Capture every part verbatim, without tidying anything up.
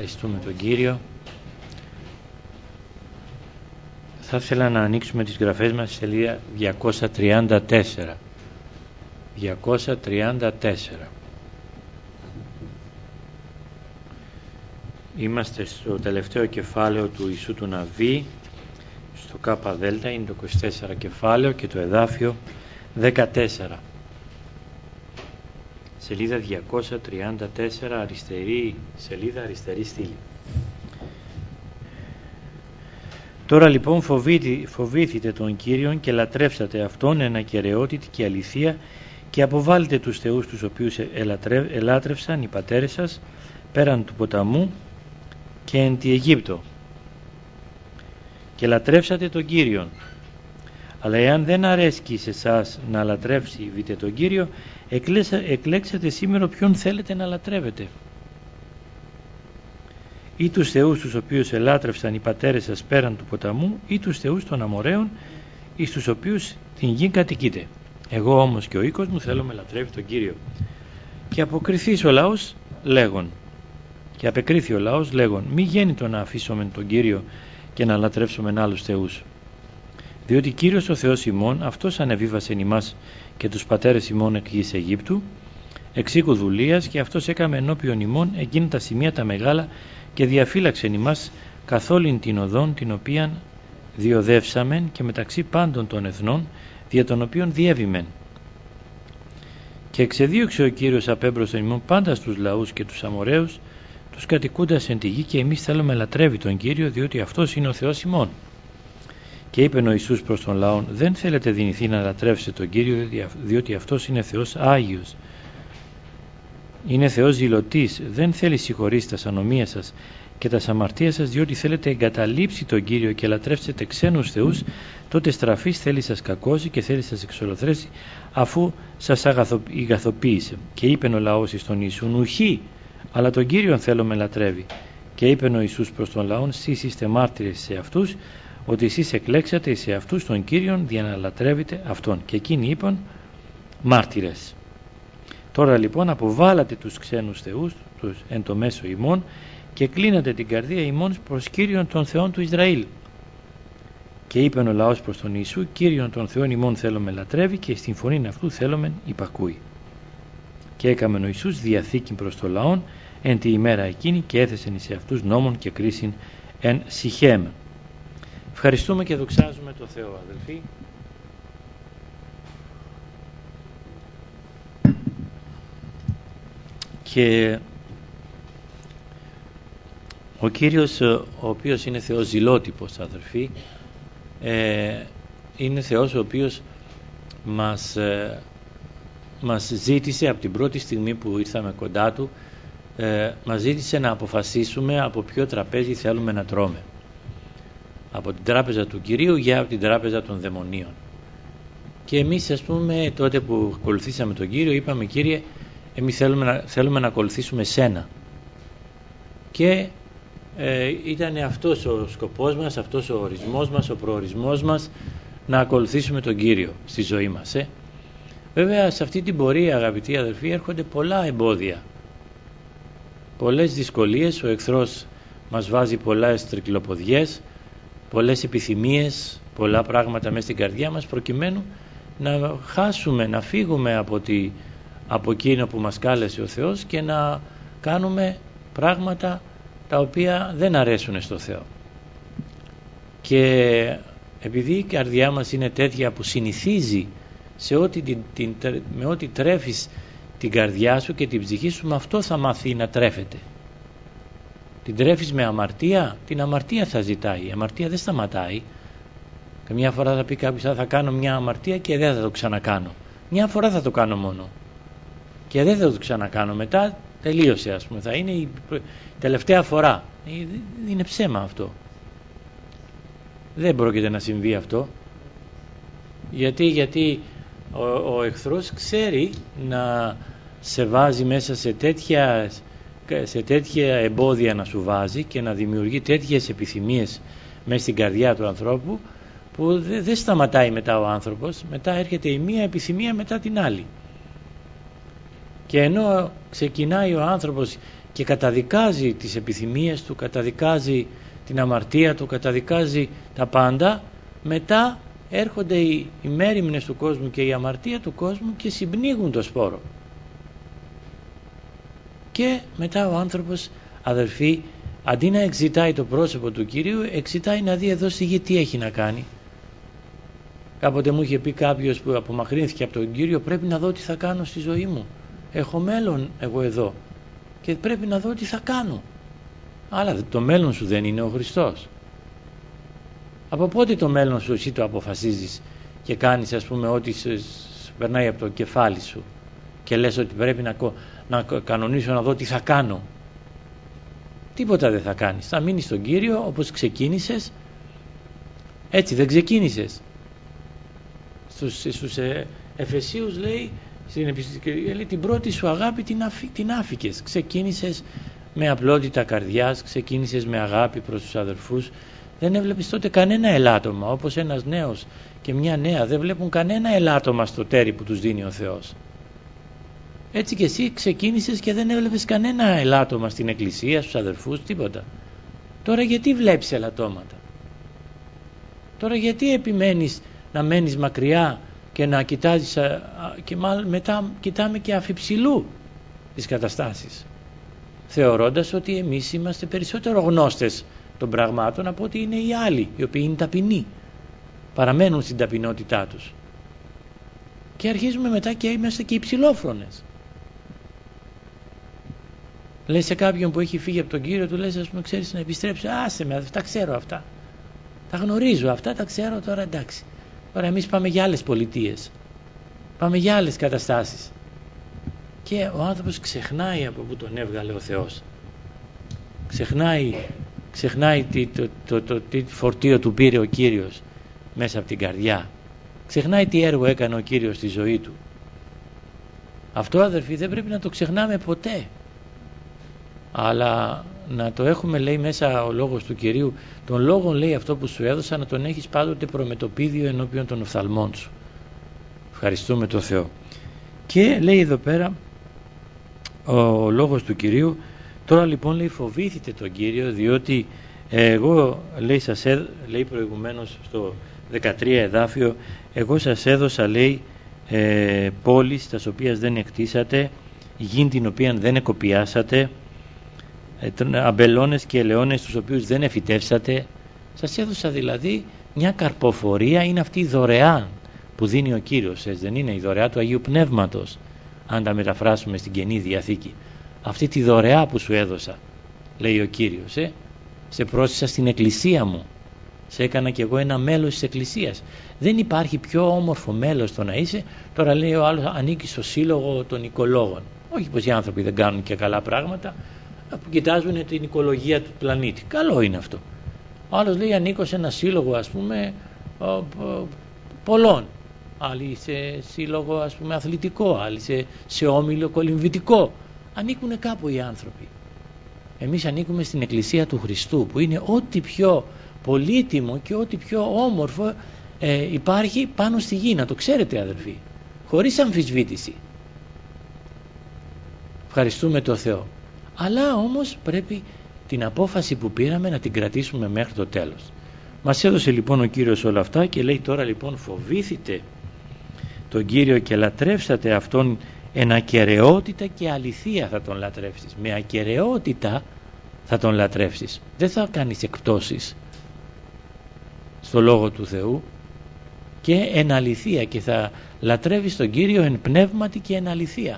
Ευχαριστούμε τον Κύριο. Θα ήθελα να ανοίξουμε τις γραφές μας στη σελίδα διακόσια τριάντα τέσσερα. διακόσια τριάντα τέσσερα. Είμαστε στο τελευταίο κεφάλαιο του Ιησού του Ναβί, στο ΚΔ, είναι το είκοσι τέσσερα κεφάλαιο και το εδάφιο δεκατέσσερα. Σελίδα διακόσια τριάντα τέσσερα, αριστερή σελίδα, αριστερή στήλη. Τώρα λοιπόν φοβήθη, φοβήθητε τον Κύριον και λατρεύσατε Αυτόν εν ακεραιότητη και αληθεία και αποβάλλετε τους θεούς τους οποίους ελατρεύ, ελάτρευσαν οι πατέρες σας πέραν του ποταμού και εν τη Αιγύπτο, και λατρεύσατε τον Κύριον. Αλλά εάν δεν αρέσκει σε εσάς να λατρεύσετε τον Κύριο, εκλέξατε σήμερα ποιον θέλετε να λατρεύετε, ή τους θεούς τους οποίους ελάτρευσαν οι πατέρες σας πέραν του ποταμού, ή τους θεούς των Αμοραίων εις τους οποίους την γη κατοικείτε. Εγώ όμως και ο οίκος μου θέλουμε λατρεύει τον Κύριο. Και αποκριθείς ο λαός λέγον, και απεκρίθη ο λαός λέγον, μη γέννητο να αφήσουμε τον Κύριο και να λατρεύσουμε άλλους θεούς. Διότι Κύριος ο Θεός ημών, αυτός ανεβίβασε ημάς και τους πατέρες ημών εκ γης Αιγύπτου, εξ οίκου δουλείας, και αυτός έκαμε ενώπιον ημών εκείνα τα σημεία τα μεγάλα και διαφύλαξεν ημάς καθ' όλην την οδόν την οποίαν διοδεύσαμεν και μεταξύ πάντων των εθνών δια των οποίων διέβημεν. Και εξεδίωξε ο Κύριος απέμπροσθεν ημών πάντα στους λαούς και τους Αμοραίους, τους κατοικούντας εν τη γη, και εμείς θέλουμε λατρεύει τον Κύριο, διότι αυτός είναι ο Θεός ημών. Και είπε ο Ιησούς προς τον λαόν, δεν θέλετε δυνηθεί να λατρεύσετε τον Κύριο, διότι αυτός είναι Θεός Άγιος. Είναι Θεός ζηλωτής, δεν θέλει συγχωρήσει τα ανομία σας και τα αμαρτία σας, διότι θέλετε εγκαταλείψει τον Κύριο και λατρεύσετε ξένους θεούς, τότε στραφής θέλει σας κακώσει και θέλει σας εξολοθρέσει, αφού σας αγαθοποίησε. Και είπε ο λαός εις τον Ιησούν, ουχή, αλλά τον Κύριον θέλουμε λατρεύει. Και είπε ο Ιησούς προς τον λαόν, σεις είστε μάρτυρες σε αυτούς, ότι εσείς εκλέξατε σε αυτούς τον Κύριον για να λατρεύετε Αυτόν. Και εκείνοι είπαν, μάρτυρες. Τώρα λοιπόν αποβάλατε τους ξένους θεούς τους εν το μέσο ημών και κλείνατε την καρδία ημών προς Κύριον των Θεών του Ισραήλ. Και είπε ο λαός προς τον Ιησού, Κύριον των Θεών ημών θέλουμε λατρεύει και στην φωνήν αυτού θέλουμε υπακούει. Και έκαμε ο Ιησούς διαθήκη προς το λαόν εν τη ημέρα εκείνη και έθεσεν σε αυτούς νόμων και κρίσιν εν Σιχέμ. Ευχαριστούμε και δοξάζουμε το Θεό, αδελφοί. Και ο Κύριος, ο οποίος είναι Θεός ζηλότυπος, αδελφοί, ε, είναι Θεός ο οποίος μας, ε, μας ζήτησε από την πρώτη στιγμή που ήρθαμε κοντά Του, ε, μας ζήτησε να αποφασίσουμε από ποιο τραπέζι θέλουμε να τρώμε. Από την τράπεζα του Κυρίου ή από την τράπεζα των δαιμονίων. Και εμείς, ας πούμε, τότε που ακολουθήσαμε τον Κύριο, είπαμε, Κύριε, εμείς θέλουμε να, θέλουμε να ακολουθήσουμε Σένα. Και ε, ήταν αυτός ο σκοπός μας, αυτός ο ορισμός μας, ο προορισμός μας, να ακολουθήσουμε τον Κύριο στη ζωή μας. Ε. Βέβαια, σε αυτή την πορεία, αγαπητοί αδελφοί, έρχονται πολλά εμπόδια, πολλές δυσκολίες. Ο εχθρός μας βάζει πολλές τρικλοποδιές, πολλές επιθυμίες, πολλά πράγματα μέσα στην καρδιά μας, προκειμένου να χάσουμε, να φύγουμε από, τη, από εκείνο που μας κάλεσε ο Θεός και να κάνουμε πράγματα τα οποία δεν αρέσουν στο Θεό. Και επειδή η καρδιά μας είναι τέτοια που συνηθίζει σε ό,τι, την, την, με ό,τι τρέφεις την καρδιά σου και την ψυχή σου, με αυτό θα μάθει να τρέφεται. Την τρέφεις με αμαρτία, την αμαρτία θα ζητάει. Η αμαρτία δεν σταματάει. Καμιά φορά θα πει κάποιος, θα κάνω μια αμαρτία και δεν θα το ξανακάνω. Μια φορά θα το κάνω μόνο και δεν θα το ξανακάνω. Μετά τελείωσε, ας πούμε, θα είναι η τελευταία φορά. Είναι ψέμα αυτό. Δεν πρόκειται να συμβεί αυτό. Γιατί, γιατί ο, ο εχθρός ξέρει να σε βάζει μέσα σε τέτοια σε τέτοια εμπόδια, να σου βάζει και να δημιουργεί τέτοιες επιθυμίες μέσα στην καρδιά του ανθρώπου, που δεν δε σταματάει μετά ο άνθρωπος. Μετά έρχεται η μία επιθυμία μετά την άλλη, και ενώ ξεκινάει ο άνθρωπος και καταδικάζει τις επιθυμίες του, καταδικάζει την αμαρτία του, καταδικάζει τα πάντα, μετά έρχονται οι, οι μέριμνες του κόσμου και η αμαρτία του κόσμου και συμπνίγουν το σπόρο. Και μετά ο άνθρωπος, αδελφοί, αντί να εξητάει το πρόσωπο του Κυρίου, εξητάει να δει εδώ στη γη τι έχει να κάνει. Κάποτε μου είχε πει κάποιος που απομακρύνθηκε από τον Κύριο, πρέπει να δω τι θα κάνω στη ζωή μου. Έχω μέλλον εγώ εδώ και πρέπει να δω τι θα κάνω. Αλλά το μέλλον σου δεν είναι ο Χριστός. Από πότε το μέλλον σου εσύ το αποφασίζεις και κάνεις, ας πούμε, ό,τι σου περνάει από το κεφάλι σου και λες ότι πρέπει να, να κανονίσω να δω τι θα κάνω? Τίποτα δεν θα κάνεις. Θα μείνεις στον Κύριο όπως ξεκίνησες. Έτσι δεν ξεκίνησες? Στους, στους ε, Εφεσίους λέει, στην επιστολή, λέει, την πρώτη σου αγάπη την, αφ, την άφηκες. Ξεκίνησες με απλότητα καρδιάς, ξεκίνησες με αγάπη προς τους αδερφούς. Δεν έβλεπες τότε κανένα ελάττωμα, όπως ένας νέος και μια νέα δεν βλέπουν κανένα ελάττωμα στο τέρι που τους δίνει ο Θεός. Έτσι και εσύ ξεκίνησες και δεν έβλεπες κανένα ελάττωμα στην εκκλησία, στους αδερφούς, τίποτα. Τώρα γιατί βλέπεις ελαττώματα? Τώρα γιατί επιμένεις να μένεις μακριά και να κοιτάζεις, και μετά κοιτάμε και αφιψηλού τις καταστάσεις, θεωρώντας ότι εμείς είμαστε περισσότερο γνώστες των πραγμάτων από ότι είναι οι άλλοι, οι οποίοι είναι ταπεινοί, παραμένουν στην ταπεινότητά τους, και αρχίζουμε μετά και είμαστε και υψηλόφρονες. Λες σε κάποιον που έχει φύγει από τον Κύριο, του λες, ας πούμε, ξέρεις να επιστρέψει? Άσε με, τα ξέρω αυτά, τα γνωρίζω αυτά, τα ξέρω, τώρα εντάξει. Τώρα εμείς πάμε για άλλες πολιτείες, πάμε για άλλες καταστάσεις, και ο άνθρωπος ξεχνάει από που τον έβγαλε ο Θεός, ξεχνάει, ξεχνάει τι, το, το, το, τι φορτίο του πήρε ο Κύριος μέσα από την καρδιά, ξεχνάει τι έργο έκανε ο Κύριος στη ζωή του. Αυτό, αδερφοί, δεν πρέπει να το ξεχνάμε ποτέ, αλλά να το έχουμε, λέει, μέσα ο λόγος του Κυρίου. Τον λόγο, λέει, αυτό που σου έδωσα, να τον έχεις πάντοτε προμετωπίδιο ενώπιον των οφθαλμών σου. Ευχαριστούμε τον Θεό. Και λέει εδώ πέρα ο λόγος του Κυρίου, τώρα λοιπόν, λέει, φοβήθητε τον Κύριο, διότι εγώ, λέει, σας έδω, λέει προηγουμένως στο δεκατρία εδάφιο, εγώ σας έδωσα, λέει, ε, πόλεις τας οποίες δεν εκτίσατε, γην την οποία δεν εκοπιάσατε, αμπελώνες και ελαιώνες τους οποίους δεν εφυτεύσατε. Σας έδωσα δηλαδή μια καρποφορία, είναι αυτή η δωρεά που δίνει ο Κύριος, έτσι δεν είναι? Η δωρεά του Αγίου Πνεύματος, αν τα μεταφράσουμε στην Καινή Διαθήκη. Αυτή τη δωρεά που σου έδωσα, λέει ο Κύριος, ε? σε πρόσθεσα στην εκκλησία μου, σε έκανα κι εγώ ένα μέλος της εκκλησίας. Δεν υπάρχει πιο όμορφο μέλος το να είσαι. Τώρα λέει ο άλλος, ανήκει στο σύλλογο των οικολόγων. Όχι πως οι άνθρωποι δεν κάνουν και καλά πράγματα, που κοιτάζουν την οικολογία του πλανήτη. Καλό είναι αυτό. Ο άλλος λέει, ανήκω σε ένα σύλλογο, ας πούμε, πολλών. Άλλοι σε σύλλογο, ας πούμε, αθλητικό, άλλοι σε, σε όμιλο κολυμβητικό. Ανήκουν κάπου οι άνθρωποι. Εμείς ανήκουμε στην Εκκλησία του Χριστού, που είναι ό,τι πιο πολύτιμο και ό,τι πιο όμορφο ε, υπάρχει πάνω στη γη. Να το ξέρετε, αδελφοί, χωρίς αμφισβήτηση. Ευχαριστούμε τον Θεό. Αλλά όμως πρέπει την απόφαση που πήραμε να την κρατήσουμε μέχρι το τέλος. Μας έδωσε λοιπόν ο Κύριος όλα αυτά και λέει τώρα λοιπόν, φοβήθητε τον Κύριο και λατρεύσατε Αυτόν, εν ακεραιότητα και αληθεία θα Τον λατρεύσεις. Με ακεραιότητα θα Τον λατρεύσεις. Δεν θα κάνεις εκπτώσεις στο Λόγο του Θεού, και εν αληθεία, και θα λατρεύεις τον Κύριο εν πνεύματι και εν αληθεία.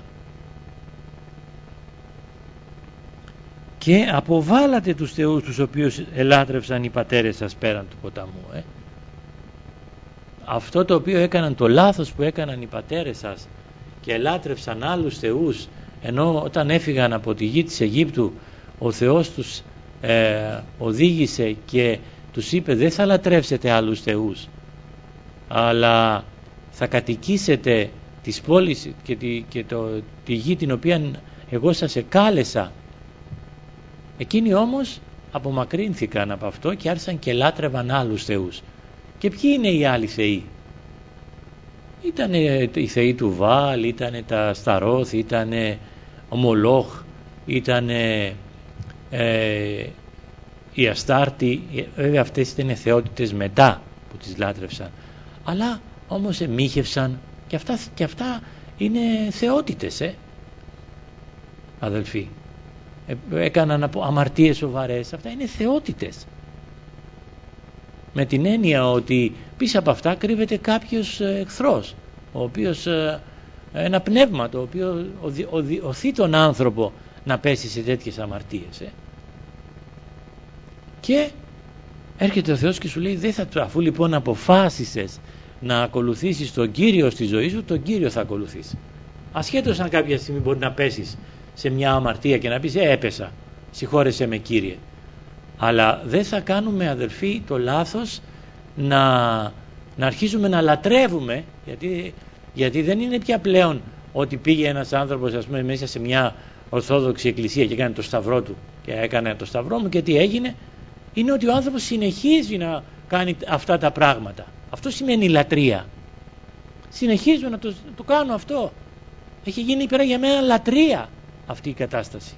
Και αποβάλατε τους θεούς τους οποίους ελάτρευσαν οι πατέρες σας πέραν του ποταμού. Ε. Αυτό το οποίο έκαναν, το λάθος που έκαναν οι πατέρες σας και ελάτρευσαν άλλους θεούς, ενώ όταν έφυγαν από τη γη της Αιγύπτου ο Θεός τους ε, οδήγησε και τους είπε, δεν θα λατρεύσετε άλλους θεούς, αλλά θα κατοικήσετε τις πόλεις και, τη, και το, τη γη την οποία εγώ σας εκάλεσα. Εκείνοι όμως απομακρύνθηκαν από αυτό και άρχισαν και λάτρευαν άλλους θεούς. Και ποιοι είναι οι άλλοι θεοί? Ήτανε οι θεοί του Βάλ, ήτανε τα Σταρώθ, ήτανε ο Μολόχ, ήταν ε, ε, η Αστάρτη, βέβαια αυτές ήταν θεότητες μετά που τις λάτρευσαν, αλλά όμως εμίχευσαν και αυτά, και αυτά είναι θεότητες, ε, αδελφοί. Ε, έκαναν αμαρτίες σοβαρές, αυτά είναι θεότητες, με την έννοια ότι πίσω από αυτά κρύβεται κάποιος εχθρός, ο οποίος, ένα πνεύμα το οποίο οθεί τον άνθρωπο να πέσει σε τέτοιες αμαρτίες, ε. Και έρχεται ο Θεός και σου λέει, δεν θα, αφού λοιπόν αποφάσισες να ακολουθήσεις τον Κύριο στη ζωή σου, τον Κύριο θα ακολουθείς, ασχέτως αν κάποια στιγμή μπορεί να πέσεις σε μια αμαρτία και να πεις, ε, έπεσα, συγχώρεσέ με Κύριε. Αλλά δεν θα κάνουμε, αδελφοί, το λάθος να, να αρχίσουμε να λατρεύουμε, γιατί, γιατί δεν είναι πια πλέον ότι πήγε ένας άνθρωπος, ας πούμε, μέσα σε μια ορθόδοξη εκκλησία και έκανε το σταυρό του και έκανε το σταυρό μου και τι έγινε. Είναι ότι ο άνθρωπος συνεχίζει να κάνει αυτά τα πράγματα. Αυτό σημαίνει λατρεία. Συνεχίζω να το, να το κάνω αυτό. Έχει γίνει πέρα για μένα λατρεία αυτή η κατάσταση.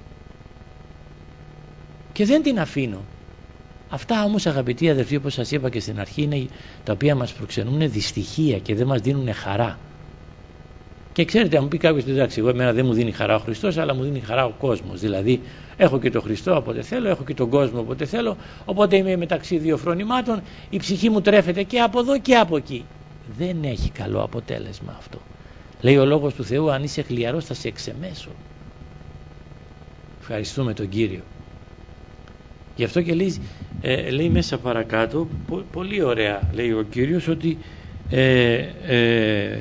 Και δεν την αφήνω. Αυτά όμως, αγαπητοί αδελφοί, όπως σας είπα και στην αρχή, είναι τα οποία μας προξενούν δυστυχία και δεν μας δίνουν χαρά. Και ξέρετε, αν μου πει κάποιος, εντάξει, εγώ εμένα δεν μου δίνει χαρά ο Χριστός, αλλά μου δίνει χαρά ο κόσμος. Δηλαδή, έχω και τον Χριστό όποτε θέλω, έχω και τον κόσμο όποτε θέλω, οπότε είμαι μεταξύ δύο φρονημάτων, η ψυχή μου τρέφεται και από εδώ και από εκεί. Δεν έχει καλό αποτέλεσμα αυτό. Λέει ο Λόγος του Θεού, αν είσαι χλιαρός θα σε εξεμέσω. Ευχαριστούμε τον Κύριο. Γι' αυτό και λέει, ε, λέει μέσα παρακάτω, πο, πολύ ωραία λέει ο Κύριος, ότι ε, ε,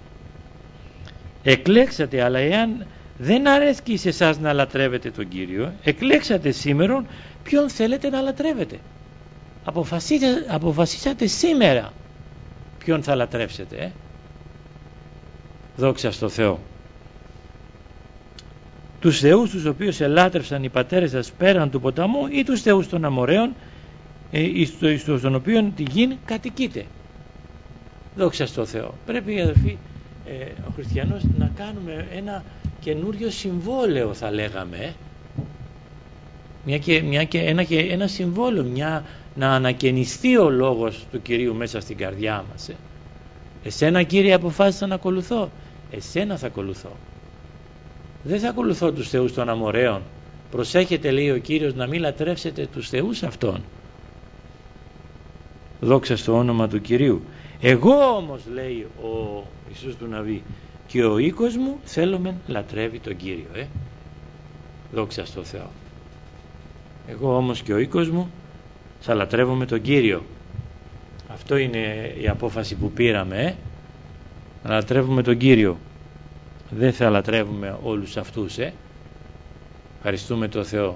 εκλέξατε, αλλά εάν δεν αρέσκει σε εσάς να λατρεύετε τον Κύριο, εκλέξατε σήμερον ποιον θέλετε να λατρεύετε. Αποφασίσατε, αποφασίσατε σήμερα ποιον θα λατρεύσετε, ε? Δόξα στο Θεό. Τους θεούς τους οποίους ελάτρευσαν οι πατέρες σας πέραν του ποταμού ή τους θεούς των Αμοραίων, στον οποίον τη γη κατοικείται. Δόξα στο Θεό. Πρέπει, αδελφοί, ε, ο χριστιανός να κάνουμε ένα καινούριο συμβόλαιο, θα λέγαμε, μια και, μια και, ένα, και, ένα συμβόλαιο, μια, να ανακαινιστεί ο λόγος του Κυρίου μέσα στην καρδιά μας. Ε. Εσένα, Κύριε, αποφάσισα να ακολουθώ, εσένα θα ακολουθώ. Δεν θα ακολουθώ τους θεούς των Αμοραίων. Προσέχετε, λέει ο Κύριος, να μην λατρεύσετε τους θεούς αυτών. Δόξα στο όνομα του Κυρίου. Εγώ όμως, λέει ο Ιησούς του Ναβί, και ο οίκος μου θέλουμε λατρεύει τον Κύριο. Ε? Δόξα στο Θεό. Εγώ όμως και ο οίκος μου θα λατρεύουμε τον Κύριο. Αυτό είναι η απόφαση που πήραμε. Ε? Να λατρεύουμε τον Κύριο. Δεν θα λατρεύουμε όλους αυτούς. Ε? Ευχαριστούμε τον Θεό.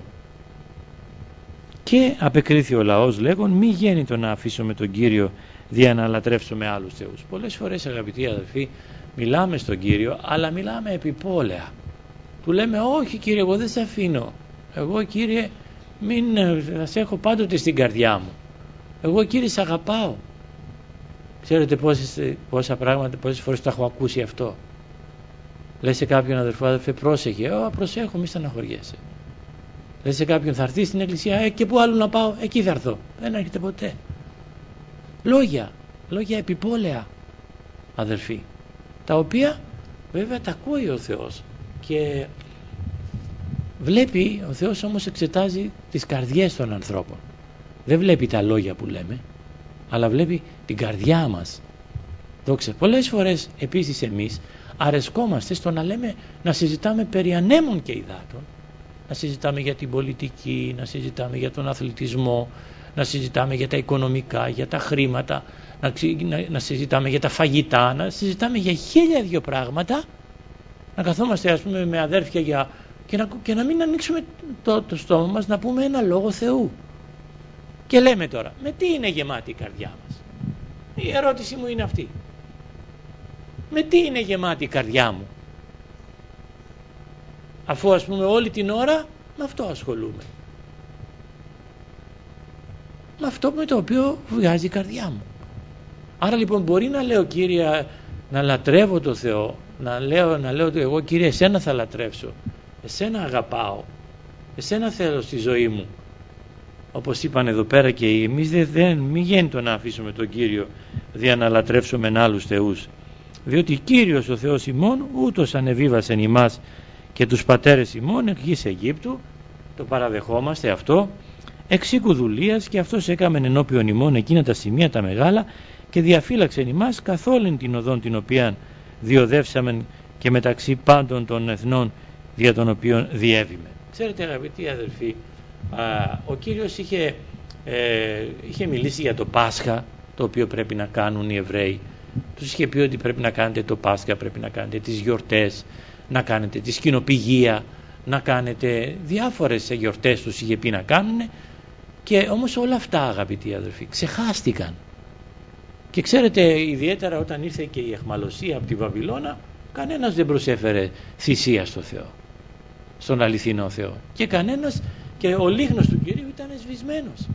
Και απεκρίθη ο λαός λέγον, μη γέννητο να αφήσουμε τον Κύριο δια να λατρεύσουμε άλλους θεούς. Πολλές φορές, αγαπητοί αδελφοί, μιλάμε στον Κύριο, αλλά μιλάμε επιπόλαια. Του λέμε, όχι Κύριε, εγώ δεν σε αφήνω. Εγώ, Κύριε, μην, θα σε έχω πάντοτε στην καρδιά μου. Εγώ, Κύριε, σε αγαπάω. Ξέρετε πόσες, πόσα πράγματα, πόσες φορές το έχω ακούσει αυτό. Λέει σε κάποιον αδερφό, αδερφέ, πρόσεχε. Ω, προσέχω, μη στεναχωριέσαι. Λέει σε κάποιον, θα έρθει στην εκκλησία, ε, και πού άλλο να πάω, εκεί θα έρθω. Δεν έρχεται ποτέ. Λόγια, λόγια επιπόλαια, αδερφοί, τα οποία βέβαια τα ακούει ο Θεός και βλέπει, ο Θεός όμως εξετάζει τις καρδιές των ανθρώπων. Δεν βλέπει τα λόγια που λέμε, αλλά βλέπει την καρδιά μας. Δόξα. Πολλές φορές επίσης εμείς αρεσκόμαστε στο να λέμε, να συζητάμε περί ανέμων και υδάτων, να συζητάμε για την πολιτική, να συζητάμε για τον αθλητισμό, να συζητάμε για τα οικονομικά, για τα χρήματα, να, να, να συζητάμε για τα φαγητά, να συζητάμε για χίλια δυο πράγματα, να καθόμαστε, ας πούμε, με αδέρφια για, και, να, και να μην ανοίξουμε το, το στόμα μας να πούμε ένα λόγο Θεού. Και λέμε τώρα, με τι είναι γεμάτη η καρδιά μας? Η ερώτηση μου είναι αυτή. Με τι είναι γεμάτη η καρδιά μου? Αφού, ας πούμε, όλη την ώρα με αυτό ασχολούμαι. Με αυτό με το οποίο βγάζει η καρδιά μου. Άρα λοιπόν μπορεί να λέω, Κύριε, να λατρεύω το Θεό, να λέω, να λέω ότι εγώ, Κύριε, εσένα θα λατρεύσω, εσένα αγαπάω, εσένα θέλω στη ζωή μου. Όπως είπαν εδώ πέρα και εμείς δεν, δεν μη γέννητο να αφήσουμε τον Κύριο δια να λατρεύσουμε άλλους θεούς, διότι Κύριος ο Θεός ημών ούτως ανεβίβασεν ημάς και τους πατέρες ημών εκ γης Αιγύπτου, το παραδεχόμαστε αυτό, εξ οίκου δουλείας, και αυτός έκαμεν ενώπιον ημών εκείνα τα σημεία τα μεγάλα και διαφύλαξεν ημάς καθ' όλην την οδόν την οποία διοδεύσαμεν και μεταξύ πάντων των εθνών δια των οποίων διέβημε. Ξέρετε αγαπητοί αδελφοί, α, ο Κύριος είχε, ε, είχε μιλήσει για το Πάσχα, το οποίο πρέπει να κάνουν οι Εβραίοι. Τους είχε πει ότι πρέπει να κάνετε το Πάσχα, πρέπει να κάνετε τις γιορτές, να κάνετε τη σκηνοπηγία, να κάνετε διάφορες γιορτές, τους είχε πει να κάνουν, και όμως όλα αυτά αγαπητοί αδελφοί ξεχάστηκαν. Και ξέρετε, ιδιαίτερα όταν ήρθε και η αιχμαλωσία από τη Βαβυλώνα, κανένας δεν προσέφερε θυσία στο Θεό, στον αληθινό Θεό, και κανένας, και ο λίχνος του Κυρίου ήταν σβησμένος.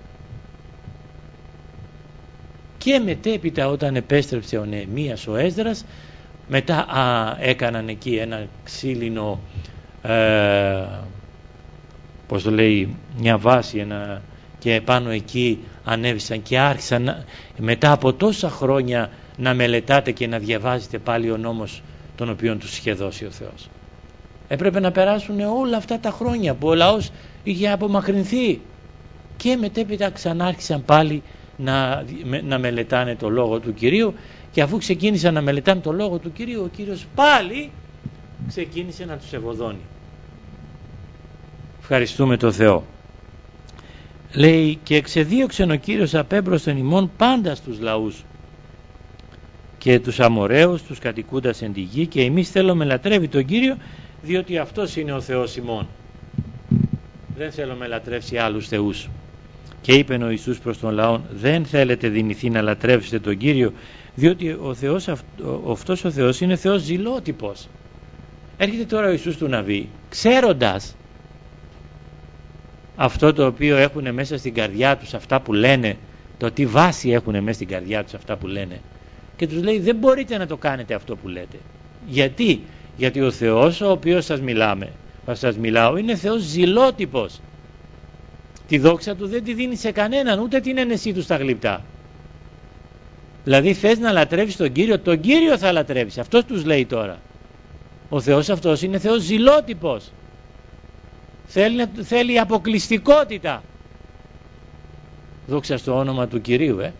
Και μετέπειτα όταν επέστρεψε ο Νεεμίας ο Έσδρας, μετά α, έκαναν εκεί ένα ξύλινο, ε, πώς το λέει, μια βάση, ένα, και πάνω εκεί ανέβησαν και άρχισαν μετά από τόσα χρόνια να μελετάτε και να διαβάζετε πάλι ο νόμος τον οποίο τους είχε δώσει ο Θεός. Έπρεπε να περάσουν όλα αυτά τα χρόνια που ο λαός είχε απομακρυνθεί, και μετέπειτα ξανάρχισαν πάλι να, να μελετάνε το λόγο του Κυρίου, και αφού ξεκίνησαν να μελετάνε το λόγο του Κυρίου, ο Κύριος πάλι ξεκίνησε να τους ευωδώνει. Ευχαριστούμε τον Θεό. Λέει, και εξεδίωξεν ο Κύριος απέμπροσθεν ημών πάντα στους λαούς και τους Αμοραίους, τους κατοικούντας εν τη γη, και εμείς θέλουμε λατρεύει τον Κύριο, διότι αυτός είναι ο Θεός ημών. Δεν θέλουμε λατρεύσει άλλους θεούς. Και είπε ο Ιησούς προς τον λαό, δεν θέλετε δυνηθεί να λατρεύσετε τον Κύριο, διότι ο Θεός, αυτός ο Θεός είναι Θεός ζηλότυπος. Έρχεται τώρα ο Ιησούς του Ναβί, ξέροντας αυτό το οποίο έχουν μέσα στην καρδιά τους, αυτά που λένε, το τι βάση έχουν μέσα στην καρδιά τους αυτά που λένε, και τους λέει, δεν μπορείτε να το κάνετε αυτό που λέτε. Γιατί? Γιατί ο Θεός ο οποίος σας μιλάμε, σας μιλάω, είναι Θεός ζηλότυπος. Τη δόξα του δεν τη δίνει σε κανέναν, ούτε την ένεσή του στα γλυπτά. Δηλαδή θες να λατρεύεις τον Κύριο, τον Κύριο θα λατρεύεις. Αυτός τους λέει τώρα. Ο Θεός αυτός είναι Θεός ζηλότυπος. Θέλει, θέλει αποκλειστικότητα. Δόξα στο όνομα του Κυρίου. Ε.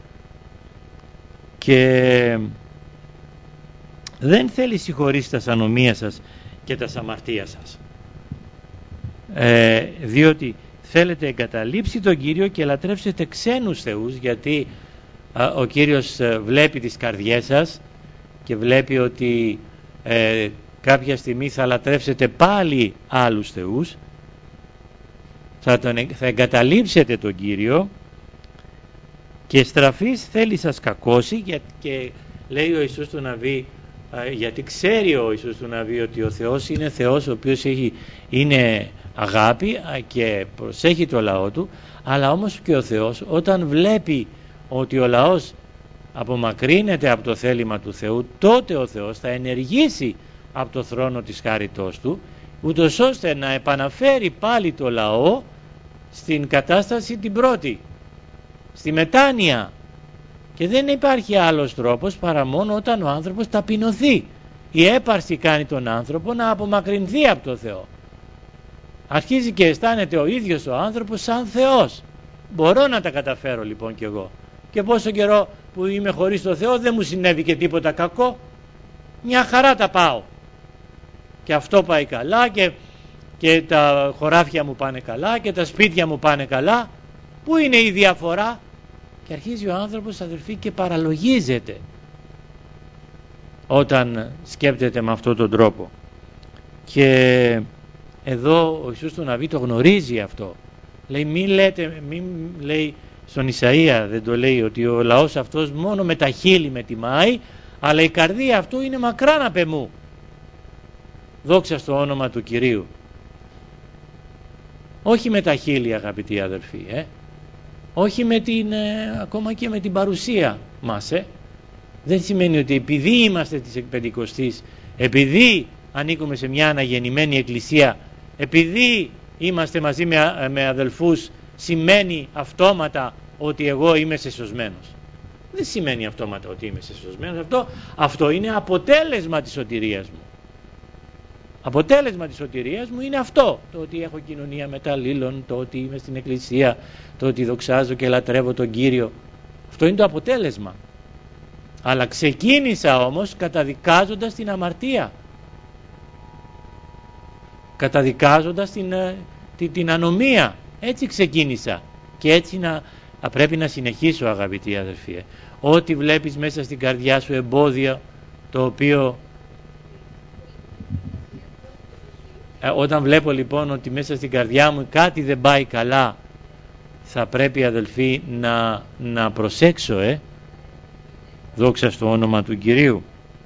Και δεν θέλει συγχωρήσει τα ανομία σας και τα αμαρτία σας. Ε, διότι θέλετε εγκαταλείψει τον Κύριο και λατρεύσετε ξένους θεούς, γιατί α, ο Κύριος α, βλέπει τις καρδιές σας και βλέπει ότι ε, κάποια στιγμή θα λατρεύσετε πάλι άλλους θεούς, θα, τον, θα εγκαταλείψετε τον Κύριο, και στραφής θέλει σας κακώσει, και, και λέει ο Ιησούς του Ναβί, α, γιατί ξέρει ο Ιησούς του Ναβί ότι ο Θεός είναι Θεός ο οποίος έχει, είναι αγάπη και προσέχει το λαό του, αλλά όμως και ο Θεός όταν βλέπει ότι ο λαός απομακρύνεται από το θέλημα του Θεού, τότε ο Θεός θα ενεργήσει από το θρόνο της χάριτός του, ούτως ώστε να επαναφέρει πάλι το λαό στην κατάσταση την πρώτη, στη μετάνοια. Και δεν υπάρχει άλλος τρόπος παρά μόνο όταν ο άνθρωπος ταπεινωθεί. Η έπαρση κάνει τον άνθρωπο να απομακρυνθεί από το Θεό. Αρχίζει και αισθάνεται ο ίδιος ο άνθρωπος σαν Θεός. Μπορώ να τα καταφέρω λοιπόν κι εγώ. Και πόσο καιρό που είμαι χωρίς το Θεό δεν μου συνέβη και τίποτα κακό. Μια χαρά τα πάω. Και αυτό πάει καλά, και, και τα χωράφια μου πάνε καλά, και τα σπίτια μου πάνε καλά. Πού είναι η διαφορά? Και αρχίζει ο άνθρωπος, αδελφοί, και παραλογίζεται όταν σκέπτεται με αυτόν τον τρόπο. Και εδώ ο Ιησούς του Ναβί το γνωρίζει αυτό. Λέει, μην λέτε, μην λέει στον Ισαΐα, δεν το λέει, ότι ο λαός αυτός μόνο με τα χείλη με τιμάει, αλλά η καρδία αυτού είναι μακράν απ' εμού. Δόξα στο όνομα του Κυρίου. Όχι με τα χείλη, αγαπητοί αδελφοί, ε? όχι με την, ε, ακόμα και με την παρουσία μας. Ε? Δεν σημαίνει ότι επειδή είμαστε της Πεντηκοστής, επειδή ανήκουμε σε μια αναγεννημένη εκκλησία, επειδή είμαστε μαζί με, με αδελφούς σημαίνει αυτόματα ότι εγώ είμαι σεσωσμένος. Δεν σημαίνει αυτόματα ότι είμαι σεσωσμένος. Αυτό, αυτό είναι αποτέλεσμα της σωτηρίας μου. Αποτέλεσμα της σωτηρίας μου είναι αυτό, το ότι έχω κοινωνία με τα αλλήλων, το ότι είμαι στην εκκλησία, το ότι δοξάζω και λατρεύω τον Κύριο. Αυτό είναι το αποτέλεσμα. Αλλά ξεκίνησα όμως καταδικάζοντας την αμαρτία, καταδικάζοντας την, την, την ανομία. Έτσι ξεκίνησα και έτσι να, πρέπει να συνεχίσω, αγαπητοί αδερφοί. Ό,τι βλέπεις μέσα στην καρδιά σου εμπόδιο, το οποίο όταν βλέπω λοιπόν ότι μέσα στην καρδιά μου κάτι δεν πάει καλά, θα πρέπει, αδελφοί, να, να προσέξω, ε. δόξα στο όνομα του Κυρίου.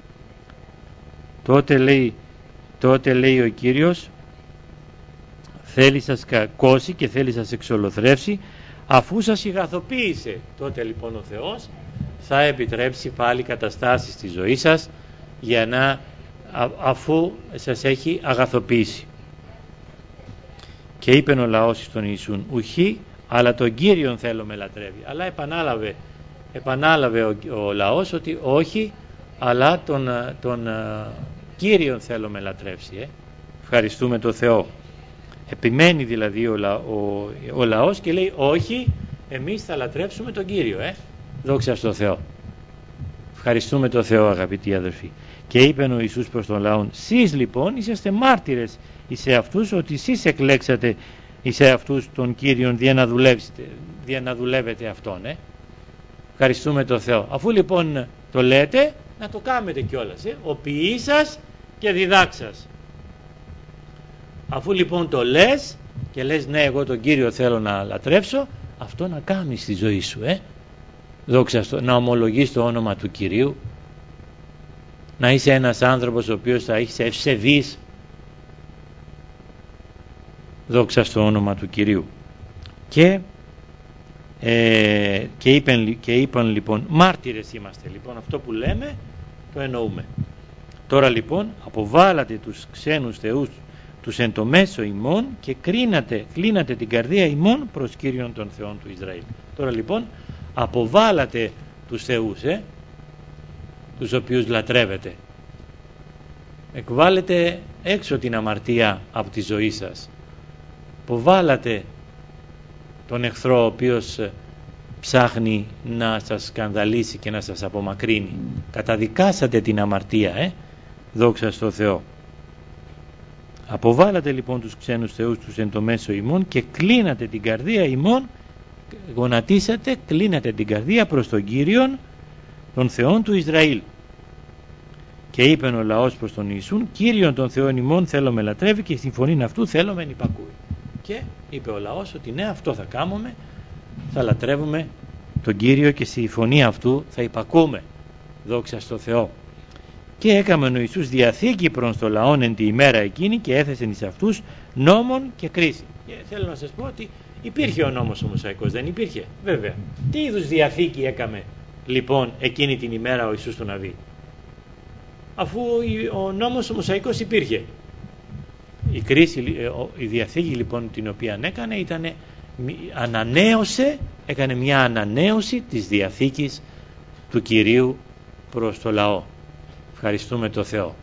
Τότε λέει, τότε λέει ο Κύριος, θέλει σας κακώσει και θέλει σας εξολοθρεύσει, αφού σας ηγαθοποίησε. Τότε λοιπόν ο Θεός θα επιτρέψει πάλι καταστάσεις στη ζωή σας, για να, α, αφού σας έχει αγαθοποιήσει. Και είπεν ο λαός στον Ιησούν, ουχή, αλλά τον Κύριον θέλω με λατρεύει. Αλλά επανάλαβε, επανάλαβε ο, ο λαός ότι όχι, αλλά τον, τον Κύριον θέλω με λατρεύσει. Ε. Ευχαριστούμε τον Θεό. Επιμένει δηλαδή ο, λα, ο, ο λαός και λέει όχι, εμείς θα λατρεύσουμε τον Κύριο. Ε. Δόξα στον Θεό. Ευχαριστούμε τον Θεό, αγαπητοί αδελφοί. Και είπεν ο Ιησούς προς τον λαόν, σεις λοιπόν είσαστε μάρτυρες εις αυτούς, ότι εσείς εκλέξατε εις αυτούς τον Κύριον δια να δουλεύετε, δια να δουλεύετε αυτόν. Ε. Ευχαριστούμε τον Θεό. Αφού λοιπόν το λέτε, να το κάνετε κιόλας. Ε. Ο ποιής σας και διδάξας. Αφού λοιπόν το λες και λες ναι, εγώ τον Κύριο θέλω να λατρεύσω, αυτό να κάνεις στη ζωή σου. Ε. Δόξα στο, να ομολογείς το όνομα του Κυρίου, να είσαι ένας άνθρωπος ο οποίος θα είσαι ευσεβής. Δόξα στο όνομα του Κυρίου. Και, ε, και, είπαν, και είπαν λοιπόν, μάρτυρες είμαστε λοιπόν, αυτό που λέμε το εννοούμε. Τώρα λοιπόν αποβάλατε τους ξένους θεούς τους εν το μέσο ημών και κρίνατε, κλείνατε την καρδία ημών προς Κύριον των Θεών του Ισραήλ. Τώρα λοιπόν αποβάλατε τους θεούς, ε, τους οποίους λατρεύετε. Εκβάλλετε έξω την αμαρτία από τη ζωή σας. Αποβάλατε τον εχθρό ο οποίος ψάχνει να σας σκανδαλίσει και να σας απομακρύνει. Καταδικάσατε την αμαρτία, ε, δόξα στο Θεό. Αποβάλατε λοιπόν τους ξένους θεούς τους εν το μέσο ημών και κλείνατε την καρδία ημών, γονατίσατε, κλείνατε την καρδία προς τον Κύριον των Θεών του Ισραήλ. Και είπεν ο λαός προς τον Ιησούν, Κύριον των Θεών ημών θέλω με λατρεύει και στη φωνήν αυτού θέλω με υπακούει. Και είπε ο λαός ότι ναι, αυτό θα κάνουμε, θα λατρεύουμε τον Κύριο και στη φωνή αυτού θα υπακούμε. Δόξα στο Θεό. Και έκαμε ο Ιησούς διαθήκη προς το λαόν εν τη ημέρα εκείνη και έθεσεν εις αυτούς νόμον και κρίση. Και θέλω να σας πω ότι υπήρχε ο νόμος ο Μωσαϊκός, δεν υπήρχε? Βέβαια. Τι είδους διαθήκη έκαμε λοιπόν εκείνη την ημέρα ο Ιησούς στον Ναβί? Αφού ο νόμος ο Μωσαϊκός υπήρχε. Η κρίση, η διαθήκη λοιπόν την οποία έκανε ήταν, ανανέωσε, έκανε μια ανανέωση της διαθήκης του Κυρίου προς το λαό. Ευχαριστούμε το Θεό.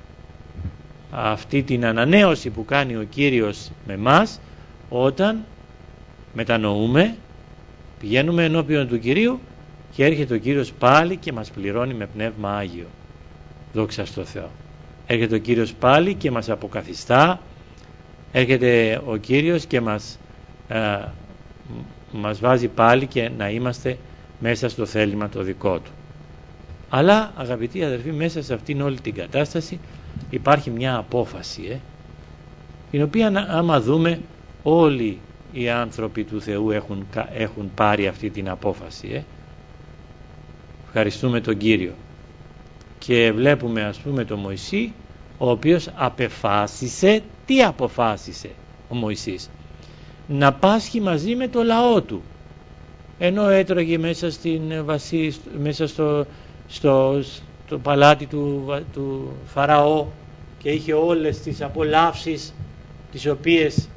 Αυτή την ανανέωση που κάνει ο Κύριος με μας, όταν μετανοούμε, πηγαίνουμε ενώπιον του Κυρίου και έρχεται ο Κύριος πάλι και μας πληρώνει με Πνεύμα Άγιο. Δόξα στο Θεό. Έρχεται ο Κύριος πάλι και μας αποκαθιστά, έρχεται ο Κύριος και μας, ε, μας βάζει πάλι και να είμαστε μέσα στο θέλημα το δικό Του. Αλλά αγαπητοί αδερφοί, μέσα σε αυτήν όλη την κατάσταση υπάρχει μια απόφαση, ε, την οποία άμα δούμε όλοι οι άνθρωποι του Θεού έχουν, έχουν πάρει αυτή την απόφαση. Ε. Ευχαριστούμε τον Κύριο. Και βλέπουμε ας πούμε τον Μωυσή, ο οποίος απεφάσισε, τι αποφάσισε ο Μωυσής? Να πάσχει μαζί με το λαό του. Ενώ έτρωγε μέσα, στην βασί, μέσα στο, στο, στο παλάτι του, του Φαραώ και είχε όλες τις απολαύσεις τις οποίες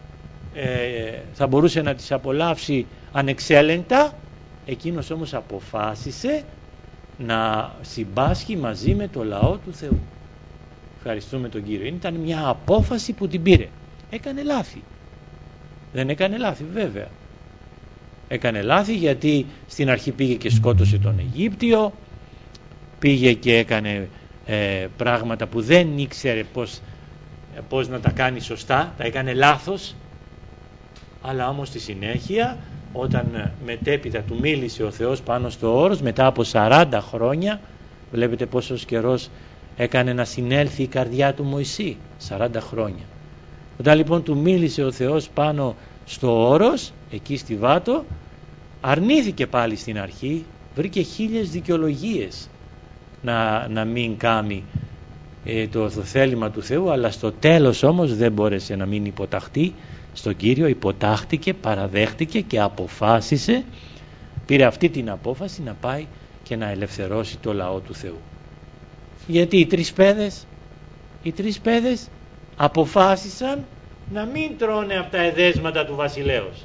ε, θα μπορούσε να τις απολαύσει ανεξέλεγκτα. Εκείνος όμως αποφάσισε να συμπάσχει μαζί με το λαό του Θεού. Ευχαριστούμε τον Κύριο. Ήταν μια απόφαση που την πήρε. Έκανε λάθη. Δεν έκανε λάθη βέβαια. Έκανε λάθη γιατί στην αρχή πήγε και σκότωσε τον Αιγύπτιο, πήγε και έκανε ε, πράγματα που δεν ήξερε πώς, πώς να τα κάνει σωστά, τα έκανε λάθος. Αλλά όμως στη συνέχεια, όταν μετέπειτα του μίλησε ο Θεός πάνω στο όρος, μετά από σαράντα χρόνια, βλέπετε πόσος καιρός έκανε να συνέλθει η καρδιά του Μωυσή, σαράντα χρόνια. Όταν λοιπόν του μίλησε ο Θεός πάνω στο όρος, εκεί στη Βάτο, αρνήθηκε πάλι στην αρχή, βρήκε χίλιες δικαιολογίες να, να μην κάνει ε, το, το θέλημα του Θεού, αλλά στο τέλος όμως δεν μπόρεσε να μην υποταχτεί στον Κύριο, υποτάχτηκε, παραδέχτηκε και αποφάσισε, πήρε αυτή την απόφαση να πάει και να ελευθερώσει το λαό του Θεού. Γιατί οι τρεις παιδες, οι τρεις παιδες αποφάσισαν να μην τρώνε από τα εδέσματα του βασιλέως.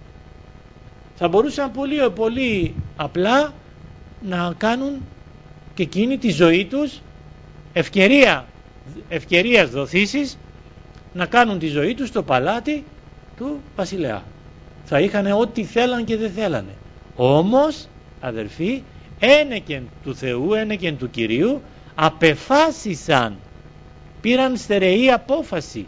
Θα μπορούσαν πολύ, πολύ απλά να κάνουν και εκείνη τη ζωή τους ευκαιρία, ευκαιρίας δοθήσεις, να κάνουν τη ζωή τους στο παλάτι του βασιλέα. Θα είχαν ό,τι θέλαν και δεν θέλανε. Όμως, αδερφοί, ένεκεν του Θεού, ένεκεν του Κυρίου, απεφάσισαν, πήραν στερεή απόφαση.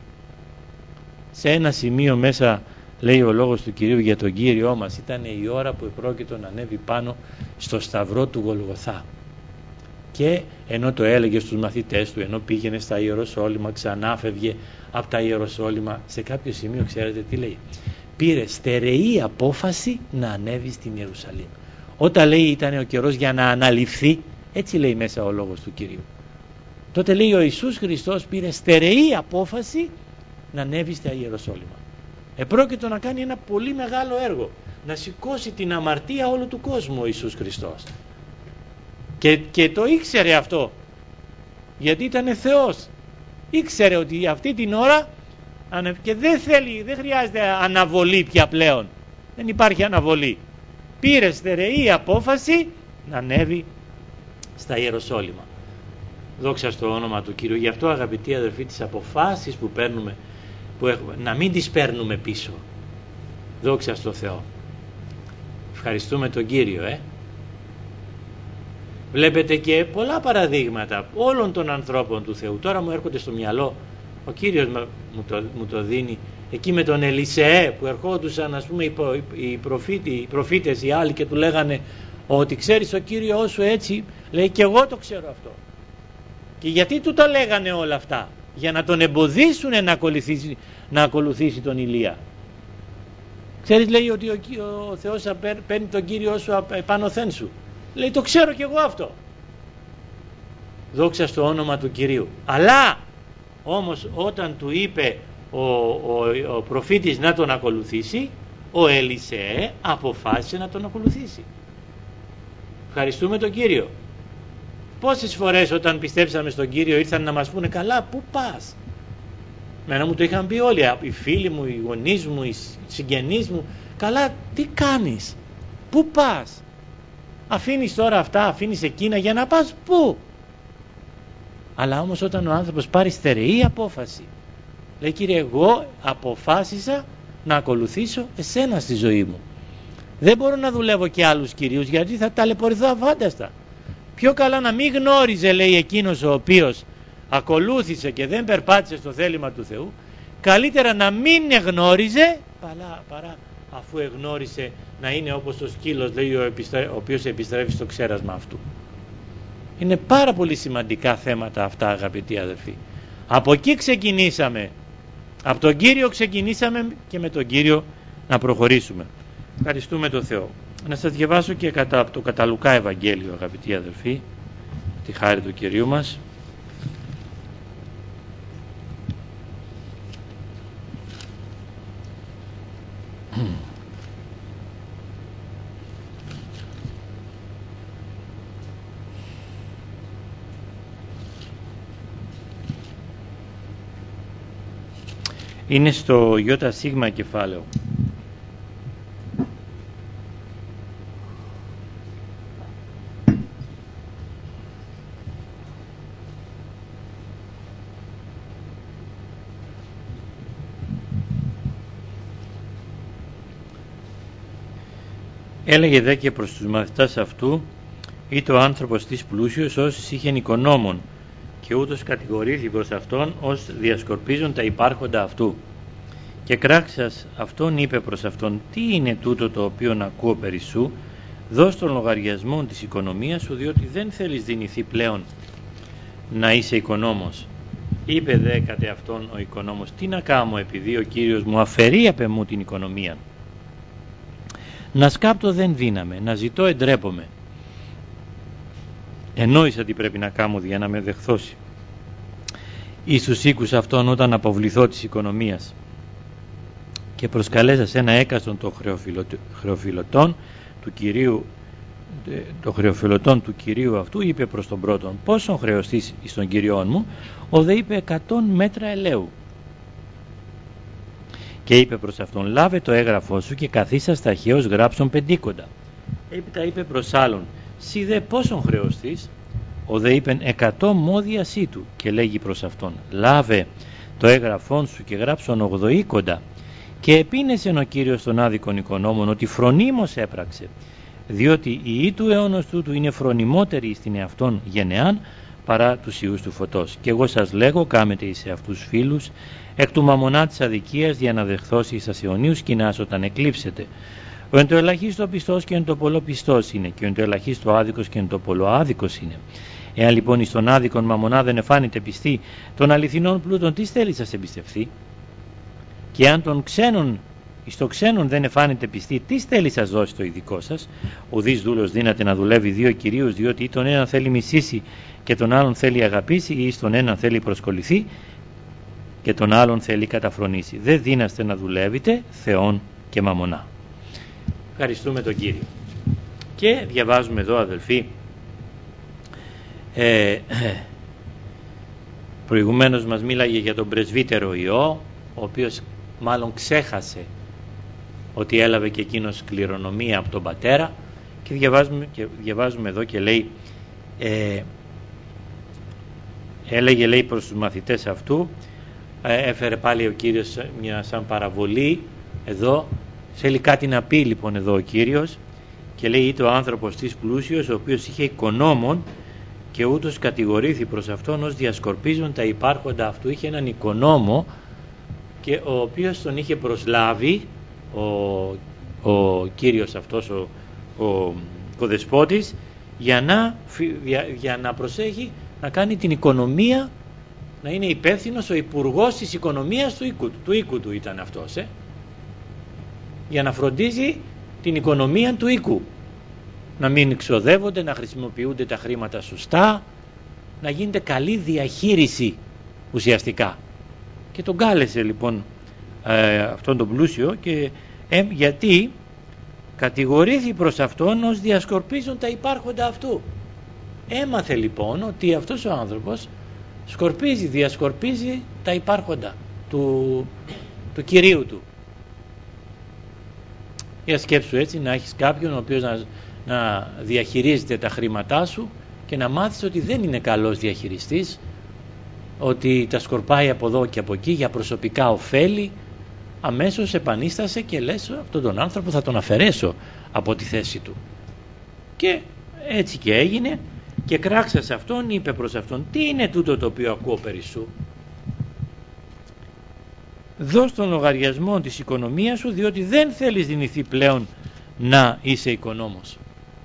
Σε ένα σημείο μέσα λέει ο λόγος του Κυρίου για τον Κύριό μας, ήταν η ώρα που επρόκειτο να ανέβει πάνω στο σταυρό του Γολγοθά, και ενώ το έλεγε στους μαθητές του, ενώ πήγαινε στα Ιεροσόλυμα, ξανά φεύγε από τα Ιεροσόλυμα, σε κάποιο σημείο ξέρετε τι λέει? Πήρε στερεή απόφαση να ανέβει στην Ιερουσαλήμ. Όταν λέει ήταν ο καιρός για να αναλυφθεί, έτσι λέει μέσα ο λόγος του Κυρίου, τότε λέει ο Ιησούς Χριστός πήρε στερεή απόφαση να ανέβει στα Ιεροσόλυμα. Επρόκειτο να κάνει ένα πολύ μεγάλο έργο, να σηκώσει την αμαρτία όλου του κόσμου ο Ιησούς Χριστός. Και, και το ήξερε αυτό, γιατί ήταν Θεός. Ήξερε ότι αυτή την ώρα, και δεν θέλει, δεν χρειάζεται αναβολή πια πλέον. Δεν υπάρχει αναβολή. Πήρε στερεή απόφαση να ανέβει στα Ιεροσόλυμα. Δόξα στο όνομα του Κύριου. Γι' αυτό, αγαπητοί αδερφοί, τις αποφάσεις που παίρνουμε, που έχουμε, να μην τις παίρνουμε πίσω. Δόξα στο Θεό. Ευχαριστούμε τον Κύριο. ε. Βλέπετε και πολλά παραδείγματα όλων των ανθρώπων του Θεού. Τώρα μου έρχονται στο μυαλό, ο Κύριος μου το, μου το δίνει, εκεί με τον Ελισεέ που ερχόντουσαν, ας πούμε, οι, οι, προφήτη, οι προφήτες οι άλλοι και του λέγανε ότι ξέρεις ο Κύριος σου έτσι, λέει και εγώ το ξέρω αυτό. Και γιατί του τα λέγανε όλα αυτά? Για να τον εμποδίσουν να ακολουθήσει, να ακολουθήσει τον Ηλία. Ξέρεις, λέει ότι ο, ο Θεός παίρνει τον Κύριο σου επάνωθεν σου. Λέει το ξέρω και εγώ αυτό. Δόξα στο όνομα του Κυρίου. Αλλά όμως όταν του είπε ο, ο, ο προφήτης να τον ακολουθήσει, ο Ελισεέ αποφάσισε να τον ακολουθήσει. Ευχαριστούμε τον Κύριο. Πόσες φορές όταν πιστέψαμε στον Κύριο ήρθαν να μας πούνε καλά πού πας? Μένα μου το είχαν πει όλοι, οι φίλοι μου, οι γονείς μου, οι συγγενείς μου, καλά τι κάνεις, πού πας? Αφήνεις τώρα αυτά, αφήνεις εκείνα για να πας πού? Αλλά όμως όταν ο άνθρωπος πάρει στερεή απόφαση, λέει Κύριε εγώ αποφάσισα να ακολουθήσω εσένα στη ζωή μου. Δεν μπορώ να δουλεύω και άλλους κυρίους γιατί θα ταλαιπωρηθώ αβάνταστα. Πιο καλά να μην γνώριζε, λέει, εκείνος ο οποίος ακολούθησε και δεν περπάτησε στο θέλημα του Θεού, καλύτερα να μην εγνώριζε παρά, παρά αφού εγνώρισε να είναι όπως το σκύλος, λέει, ο, επιστρέ, ο οποίος επιστρέφει στο ξέρασμα αυτού. Είναι πάρα πολύ σημαντικά θέματα αυτά, αγαπητοί αδελφοί. Από εκεί ξεκινήσαμε, από τον Κύριο ξεκινήσαμε και με τον Κύριο να προχωρήσουμε. Ευχαριστούμε τον Θεό. Να σας διαβάσω και κατά, από το κατά Λουκά Ευαγγέλιο, αγαπητοί αδελφοί, τη χάρη του Κυρίου μας. Είναι στο Ιώτα Σίγμα κεφάλαιο. Έλεγε δε και προς τους μαθητάς αυτού, ή το άνθρωπος της πλούσιος όσους είχεν οικονόμων, και ούτως κατηγορήθη προς αυτόν ως διασκορπίζουν τα υπάρχοντα αυτού. Και κράξας αυτόν είπε προς αυτόν, τι είναι τούτο το οποίο ακούω περί σου, δώσ' τον λογαριασμό της οικονομίας σου, διότι δεν θέλεις δυνηθεί πλέον να είσαι οικονόμος. Είπε δε κατ' αυτόν ο οικονόμος, τι να κάμω επειδή ο Κύριος μου αφαιρεί απ' εμού την οικονομία. Να σκάπτω δεν δύναμαι, να ζητώ εντρέπομαι. Εννόησα τι πρέπει να κάνω για να με δεχθώσει. Εις τους οίκους αυτών όταν αποβληθώ της οικονομίας. Και προσκαλέσα σε ένα έκαστον των χρεοφιλωτών του Κυρίου, το χρεοφιλωτών του Κυρίου αυτού, είπε προς τον πρώτον, πόσον χρεωστείς εις τον Κυριόν μου, ο δε είπε εκατόν μέτρα ελαίου. Και είπε προς αυτόν, λάβε το έγγραφό σου και καθίσα σταχαίως γράψον πεντήκοντα. Έπειτα είπε προς άλλον, σι δε πόσον χρεωστείς, ο δε είπεν εκατό μόδια σύ του, και λέγει προς αυτόν, λάβε το έγγραφόν σου και γράψον ογδοήκοντα. Και επίνεσεν ο Κύριος των άδικων οικονόμων ότι φρονίμως έπραξε, διότι η ή του αιώνος τούτου είναι φρονιμότερη στην εαυτόν γενεάν παρά τους ιούς του φωτός. Και εγώ σας λέγω, κάμετε εις εαυτούς φίλους, εκ του μαμονά της αδικίας για να δεχθώσει εις ασιονίους κοινάς όταν εκλείψετε. Ο εν το ελαχίστο πιστός και εν το πολλό πιστός είναι, και ο εν το ελαχίστο άδικος και εν το πολλό άδικος είναι. Εάν λοιπόν εις τον άδικον μαμονά δεν εφάνετε πιστή, των αληθινών πλούτων τι θέλει σας εμπιστευθεί? Και αν τον ξένον, εις το ξένον δεν εφάνετε πιστή, τι θέλει σας δώσει το ειδικό σας? Ουδής δούλος δύναται να δουλεύει δύο κυρίους, διότι ή τον έναν θέλει μισήσει και τον άλλον θέλει αγαπήσει, ή στον έναν θέλει προσκοληθεί και τον άλλον θέλει καταφρονήσει. Δεν δύναστε να δουλεύετε Θεόν και μαμονά. Ευχαριστούμε τον Κύριο. Και διαβάζουμε εδώ, αδελφοί, ε, προηγουμένως μας μίλαγε για τον πρεσβύτερο Ιώ, ο οποίος μάλλον ξέχασε ότι έλαβε και εκείνος κληρονομία από τον πατέρα, και διαβάζουμε, και διαβάζουμε εδώ και λέει, ε, έλεγε λέει προς τους μαθητές αυτού, ε, έφερε πάλι ο Κύριος μια σαν παραβολή εδώ, θέλει κάτι να πει λοιπόν εδώ ο Κύριος, και λέει, είτε ο άνθρωπος της πλούσιος, ο οποίος είχε οικονόμων, και ούτως κατηγορήθη προς αυτόν ως διασκορπίζουν τα υπάρχοντα αυτού. Είχε έναν οικονόμο, και ο οποίος τον είχε προσλάβει ο, ο Κύριος αυτός, ο, ο, ο δεσπότης, για να, για, για να προσέχει να κάνει την οικονομία, να είναι υπεύθυνος, ο υπουργός της οικονομίας του οίκου του, του οίκου του ήταν αυτός, ε? για να φροντίζει την οικονομία του οίκου, να μην ξοδεύονται, να χρησιμοποιούνται τα χρήματα σωστά, να γίνεται καλή διαχείριση ουσιαστικά. Και τον κάλεσε λοιπόν ε, αυτόν τον πλούσιο, και ε, γιατί κατηγορήθη προς αυτόν ως διασκορπίζουν τα υπάρχοντα αυτού. Έμαθε λοιπόν ότι αυτός ο άνθρωπος σκορπίζει, διασκορπίζει τα υπάρχοντα του, του Κυρίου του. Για σκέψου έτσι, να έχεις κάποιον ο οποίος να, να διαχειρίζεται τα χρήματά σου, και να μάθεις ότι δεν είναι καλός διαχειριστής, ότι τα σκορπάει από εδώ και από εκεί για προσωπικά ωφέλη. Αμέσως επανίστασε και λες, αυτόν τον άνθρωπο θα τον αφαιρέσω από τη θέση του. Και έτσι και έγινε, και κράξα σε αυτόν, είπε προς αυτόν, τι είναι τούτο το οποίο ακούω περί σου? Δώσ' τον λογαριασμό της οικονομίας σου, διότι δεν θέλεις δυνηθεί πλέον να είσαι οικονόμος.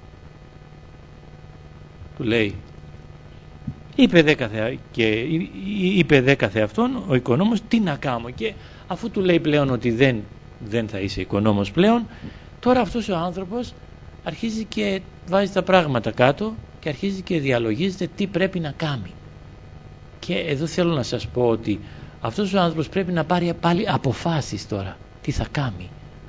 Του λέει, είπε δε καθε, και είπε δε καθε αυτόν ο οικονόμος, τι να κάνω? Και αφού του λέει πλέον ότι δεν, δεν θα είσαι οικονόμος πλέον, τώρα αυτός ο άνθρωπος αρχίζει και βάζει τα πράγματα κάτω και αρχίζει και διαλογίζεται τι πρέπει να κάνει. Και εδώ θέλω να σας πω ότι αυτός ο άνθρωπος πρέπει να πάρει πάλι αποφάσεις τώρα τι θα κάνει.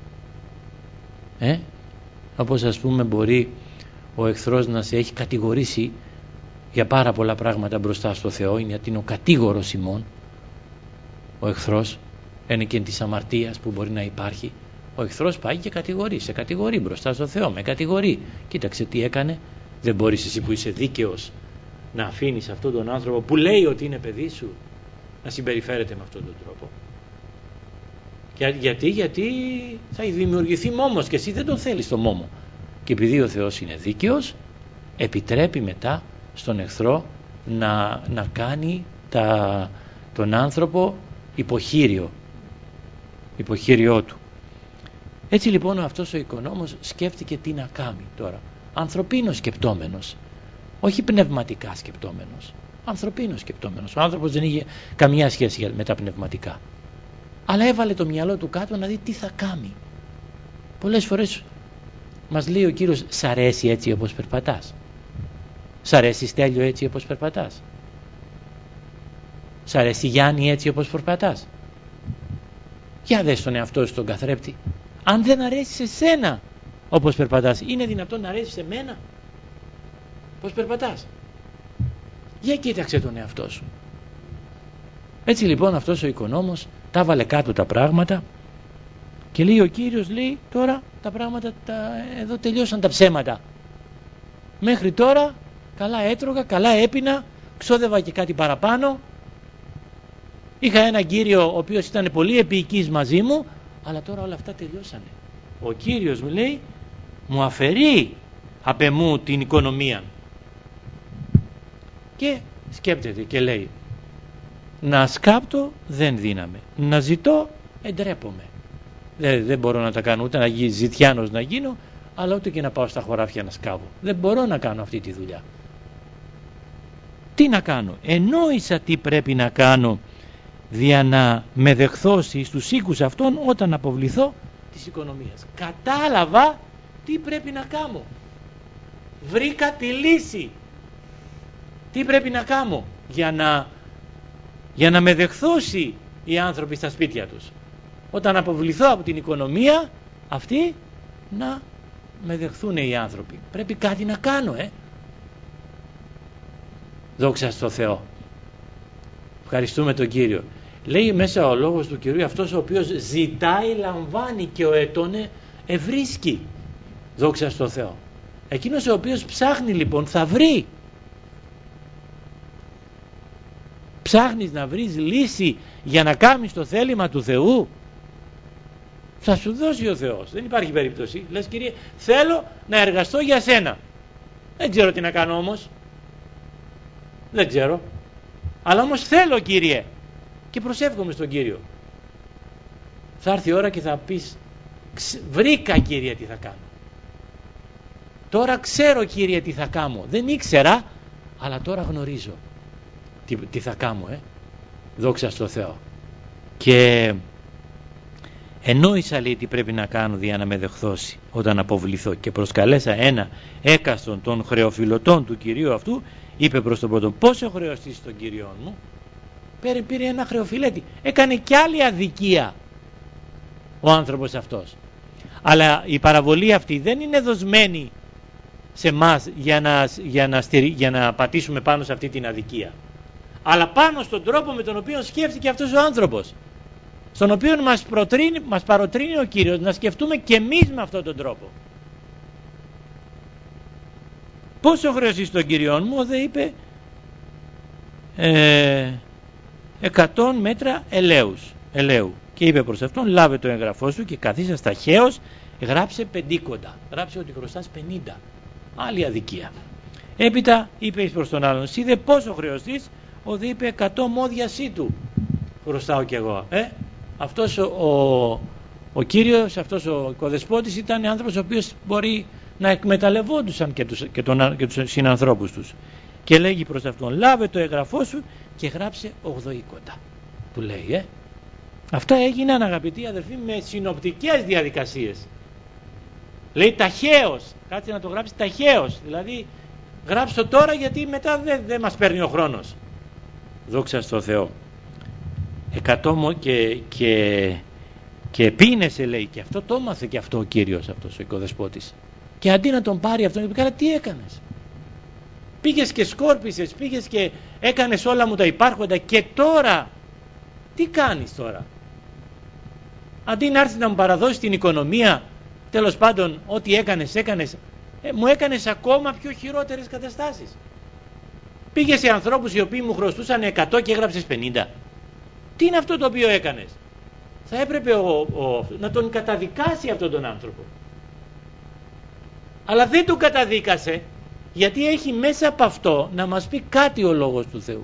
ε? Όπως ας πούμε μπορεί ο εχθρός να σε έχει κατηγορήσει για πάρα πολλά πράγματα μπροστά στο Θεό, γιατί είναι ο κατήγορος ημών ο εχθρός, είναι και της αμαρτίας που μπορεί να υπάρχει. Ο εχθρός πάει και κατηγορεί, σε κατηγορεί μπροστά στο Θεό, με κατηγορεί. Κοίταξε τι έκανε, δεν μπορείς εσύ που είσαι δίκαιος να αφήνεις αυτόν τον άνθρωπο που λέει ότι είναι παιδί σου να συμπεριφέρεται με αυτόν τον τρόπο. Και γιατί, γιατί θα δημιουργηθεί μόμος και εσύ δεν τον θέλεις τον μόμο. Και επειδή ο Θεός είναι δίκαιος, επιτρέπει μετά στον εχθρό να, να κάνει τα, τον άνθρωπο υποχείριο, υποχείριό του. Έτσι λοιπόν αυτός ο οικονόμος σκέφτηκε τι να κάνει τώρα. Ανθρωπίνος σκεπτόμενος, όχι πνευματικά σκεπτόμενος. Ανθρωπίνος σκεπτόμενος. Ο άνθρωπος δεν είχε καμιά σχέση με τα πνευματικά. Αλλά έβαλε το μυαλό του κάτω να δει τι θα κάνει. Πολλές φορές μας λέει ο Κύριος, σ' αρέσει έτσι όπως περπατάς? Σ' αρέσει Στέλιο έτσι όπως περπατάς? Σ' αρέσει Γιάννη έτσι όπως περπατάς? Για δες τον εαυτό σου τον καθρέπτη. Αν δεν αρέσει σε σένα όπως περπατάς, είναι δυνατόν να αρέσει σε μένα πώς περπατάς? Για κοίταξε τον εαυτό σου. Έτσι λοιπόν αυτός ο οικονόμος τα βάλε κάτω τα πράγματα και λέει ο Κύριος, λέει, τώρα τα πράγματα τα, εδώ τελειώσαν τα ψέματα. Μέχρι τώρα καλά έτρωγα, καλά έπινα, ξόδευα και κάτι παραπάνω. Είχα έναν Κύριο ο οποίος ήταν πολύ επίοικης μαζί μου, αλλά τώρα όλα αυτά τελειώσανε. Ο Κύριος μου λέει, μου αφαιρεί απ' εμού την οικονομία. Και σκέπτεται και λέει, να σκάπτω δεν δύναμαι, να ζητώ εντρέπομαι. Δεν, δεν μπορώ να τα κάνω, ούτε να γίνει ζητιάνος να γίνω, αλλά ούτε και να πάω στα χωράφια να σκάβω. Δεν μπορώ να κάνω αυτή τη δουλειά. Τι να κάνω? Ενόησα τι πρέπει να κάνω δια να με δεχθώσει στους οίκους αυτών όταν αποβληθώ της οικονομίας. Κατάλαβα τι πρέπει να κάνω. Βρήκα τη λύση. Τι πρέπει να κάνω για να, για να με δεχθώσει οι άνθρωποι στα σπίτια τους. Όταν αποβληθώ από την οικονομία αυτή, να με δεχθούν οι άνθρωποι. Πρέπει κάτι να κάνω, ε. Δόξα στο Θεό. Ευχαριστούμε τον Κύριο. Λέει μέσα ο λόγος του Κυρίου, αυτός ο οποίος ζητάει λαμβάνει και ο ετώνε ευρίσκει. Δόξα στο Θεό. Εκείνος ο οποίος ψάχνει λοιπόν θα βρει. Ψάχνεις να βρεις λύση για να κάνεις το θέλημα του Θεού, θα σου δώσει ο Θεός. Δεν υπάρχει περίπτωση. Λες, Κύριε, θέλω να εργαστώ για σένα. Δεν ξέρω τι να κάνω όμως. Δεν ξέρω. Αλλά όμως θέλω, Κύριε. Και προσεύχομαι στον Κύριο. Θα έρθει η ώρα και θα πεις, βρήκα, Κύριε, τι θα κάνω. Τώρα ξέρω, Κύριε, τι θα κάνω. Δεν ήξερα, αλλά τώρα γνωρίζω τι, τι θα κάνω, ε. Δόξα στο Θεό. Και ενόησα, λέει, τι πρέπει να κάνω για να με δεχθώσει όταν αποβληθώ, και προσκαλέσα ένα έκαστον των χρεοφιλωτών του Κυρίου αυτού. Είπε προς τον πρώτον, πόσο χρεωστείς τον Κύριον μου? Πήρε, πήρε ένα χρεοφιλέτη. Έκανε κι άλλη αδικία ο άνθρωπος αυτός. Αλλά η παραβολή αυτή δεν είναι δοσμένη σε μας για να, για να, στηρι, για να πατήσουμε πάνω σε αυτή την αδικία, αλλά πάνω στον τρόπο με τον οποίο σκέφτηκε αυτός ο άνθρωπος, στον οποίο μας, προτρίνει, μας παροτρύνει ο Κύριος να σκεφτούμε και εμείς με αυτόν τον τρόπο. Πόσο χρεωστείς τον Κύριον μου? Δε είπε ε, εκατόν μέτρα ελαίους, ελαίου. Και είπε προς αυτόν, λάβε το εγγραφό σου και καθίσα ταχαίως, γράψε πεντήκοντα. Γράψε ότι χρωστάς πενήντα. Άλλη αδικία. Έπειτα είπε προς τον άλλον, εσύ δε πόσο χρεωστείς? Ο δε είπε εκατό μόδια σύ του χρωστάω κι εγώ. Ε, αυτός ο, ο, ο Κύριος, αυτός ο οικοδεσπότης ήταν άνθρωπος ο οποίος μπορεί να εκμεταλλευόντουσαν και τους, και τον, και τους συνανθρώπους τους. Και λέγει προς αυτόν, λάβε το εγγραφό σου και γράψε ογδοήκοντα. Του λέει, ε. Αυτά έγιναν, αγαπητοί αδελφοί, με συνοπτικές διαδικασίες. Λέει ταχαίως, κάτσε να το γράψει ταχαίως, δηλαδή γράψε το τώρα γιατί μετά δεν, δεν μας παίρνει ο χρόνος. Δόξα στο Θεό. Εκατό και, και, και πίνεσε, λέει, και αυτό το έμαθε και αυτό ο Κύριος, αυτός ο οικοδεσπότης. Και αντί να τον πάρει αυτόν, είπε, καλά, τι έκανες? Πήγες και σκόρπισες, πήγες και έκανες όλα μου τα υπάρχοντα και τώρα τι κάνεις τώρα? Αντί να έρθει να μου παραδώσει την οικονομία, τέλος πάντων ό,τι έκανες έκανες, ε, μου έκανες ακόμα πιο χειρότερες καταστάσεις. Πήγες σε ανθρώπους οι οποίοι μου χρωστούσαν εκατό και έγραψες πενήντα. Τι είναι αυτό το οποίο έκανες? Θα έπρεπε ο, ο, να τον καταδικάσει αυτόν τον άνθρωπο. Αλλά δεν τον καταδίκασε, γιατί έχει μέσα από αυτό να μας πει κάτι ο Λόγος του Θεού.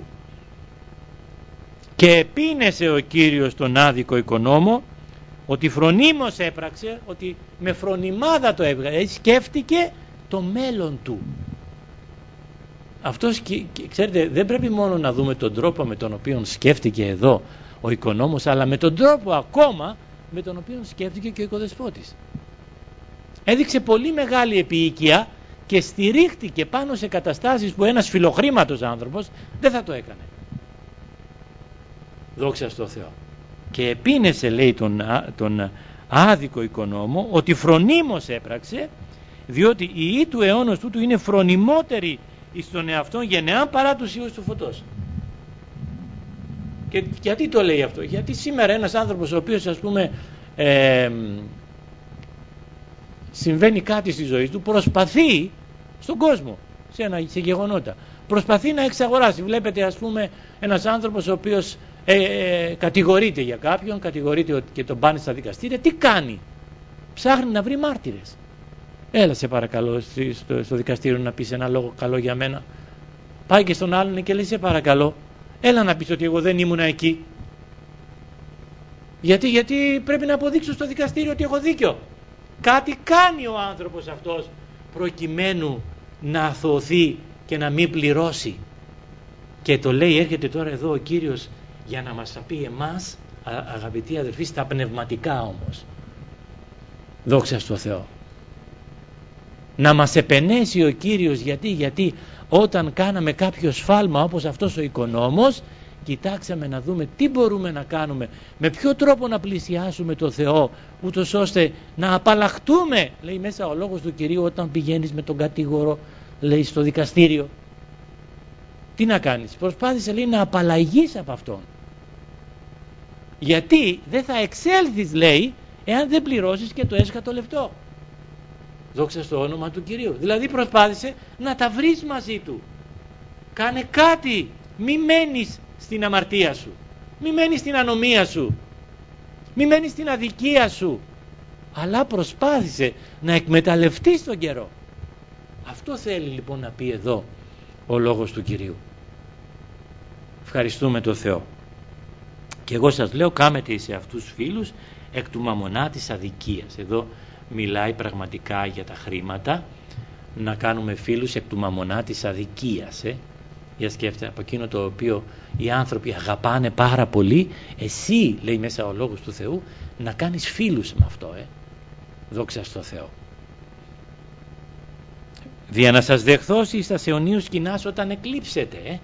Και επίνεσε ο Κύριος τον άδικο οικονόμο, ότι φρονίμως έπραξε, ότι με φρονιμάδα το έβγαλε, σκέφτηκε το μέλλον του. Αυτός, ξέρετε, δεν πρέπει μόνο να δούμε τον τρόπο με τον οποίο σκέφτηκε εδώ ο οικονόμος, αλλά με τον τρόπο ακόμα με τον οποίο σκέφτηκε και ο οικοδεσπότης. Έδειξε πολύ μεγάλη επίοικια και στηρίχτηκε πάνω σε καταστάσεις που ένας φιλοχρήματος άνθρωπος δεν θα το έκανε. Δόξα στο Θεό. Και επίνεσε, λέει, τον, τον άδικο οικονόμο, ότι φρονίμως έπραξε, διότι η ή του αιώνος τούτου είναι φρονιμότερη εις τον εαυτόν γενεάν παρά τους ιούς του φωτός. Και γιατί το λέει αυτό? Γιατί σήμερα ένας άνθρωπος ο οποίος, ας πούμε, ε, συμβαίνει κάτι στη ζωή του, προσπαθεί στον κόσμο, σε, ένα, σε γεγονότα, προσπαθεί να εξαγοράσει. Βλέπετε, ας πούμε, ένας άνθρωπος ο οποίος ε, ε, κατηγορείται για κάποιον, κατηγορείται ότι και τον πάνε στα δικαστήρια. Τι κάνει? Ψάχνει να βρει μάρτυρες. Έλα σε παρακαλώ στο, στο δικαστήριο να πεις ένα λόγο καλό για μένα. Πάει και στον άλλον και λέει, σε παρακαλώ, έλα να πεις ότι εγώ δεν ήμουνα εκεί. Γιατί, γιατί πρέπει να αποδείξω στο δικαστήριο ότι έχω δίκιο. Κάτι κάνει ο άνθρωπος αυτός προκειμένου να αθωωθεί και να μην πληρώσει. Και το λέει, έρχεται τώρα εδώ ο Κύριος για να μας τα πει εμάς, αγαπητοί αδερφοί, στα πνευματικά όμως. Δόξα στο Θεό. Να μας επενέσει ο Κύριος, γιατί, γιατί όταν κάναμε κάποιο σφάλμα όπως αυτός ο οικονόμος, κοιτάξαμε να δούμε τι μπορούμε να κάνουμε, με ποιο τρόπο να πλησιάσουμε το Θεό, ούτως ώστε να απαλλαχτούμε, λέει μέσα ο Λόγος του Κυρίου, όταν πηγαίνεις με τον κατήγορο, λέει, στο δικαστήριο. Τι να κάνεις? Προσπάθησε, λέει, να απαλλαγείς από αυτόν. Γιατί δεν θα εξέλθεις, λέει, εάν δεν πληρώσεις και το έσχατο λεπτό. Δόξα στο όνομα του Κυρίου. Δηλαδή προσπάθησε να τα βρεις μαζί του. Κάνε κάτι. Μη μένεις στην αμαρτία σου. Μη μένεις στην ανομία σου. Μη μένεις στην αδικία σου. Αλλά προσπάθησε να εκμεταλλευτείς τον καιρό. Αυτό θέλει λοιπόν να πει εδώ ο Λόγος του Κυρίου. Ευχαριστούμε τον Θεό. Και εγώ σας λέω, κάμετε σε αυτούς τους φίλους εκ του μαμονά της αδικίας. Εδώ μιλάει πραγματικά για τα χρήματα, να κάνουμε φίλους εκ του μαμονά της αδικίας. Ε. Για σκέφτε, από εκείνο το οποίο οι άνθρωποι αγαπάνε πάρα πολύ, εσύ, λέει μέσα ο Λόγος του Θεού, να κάνεις φίλους με αυτό. Ε. Δόξα στο Θεό. Δια να σας δεχθώσει στα αιωνίους σκηνάς όταν εκλείψετε. Ε.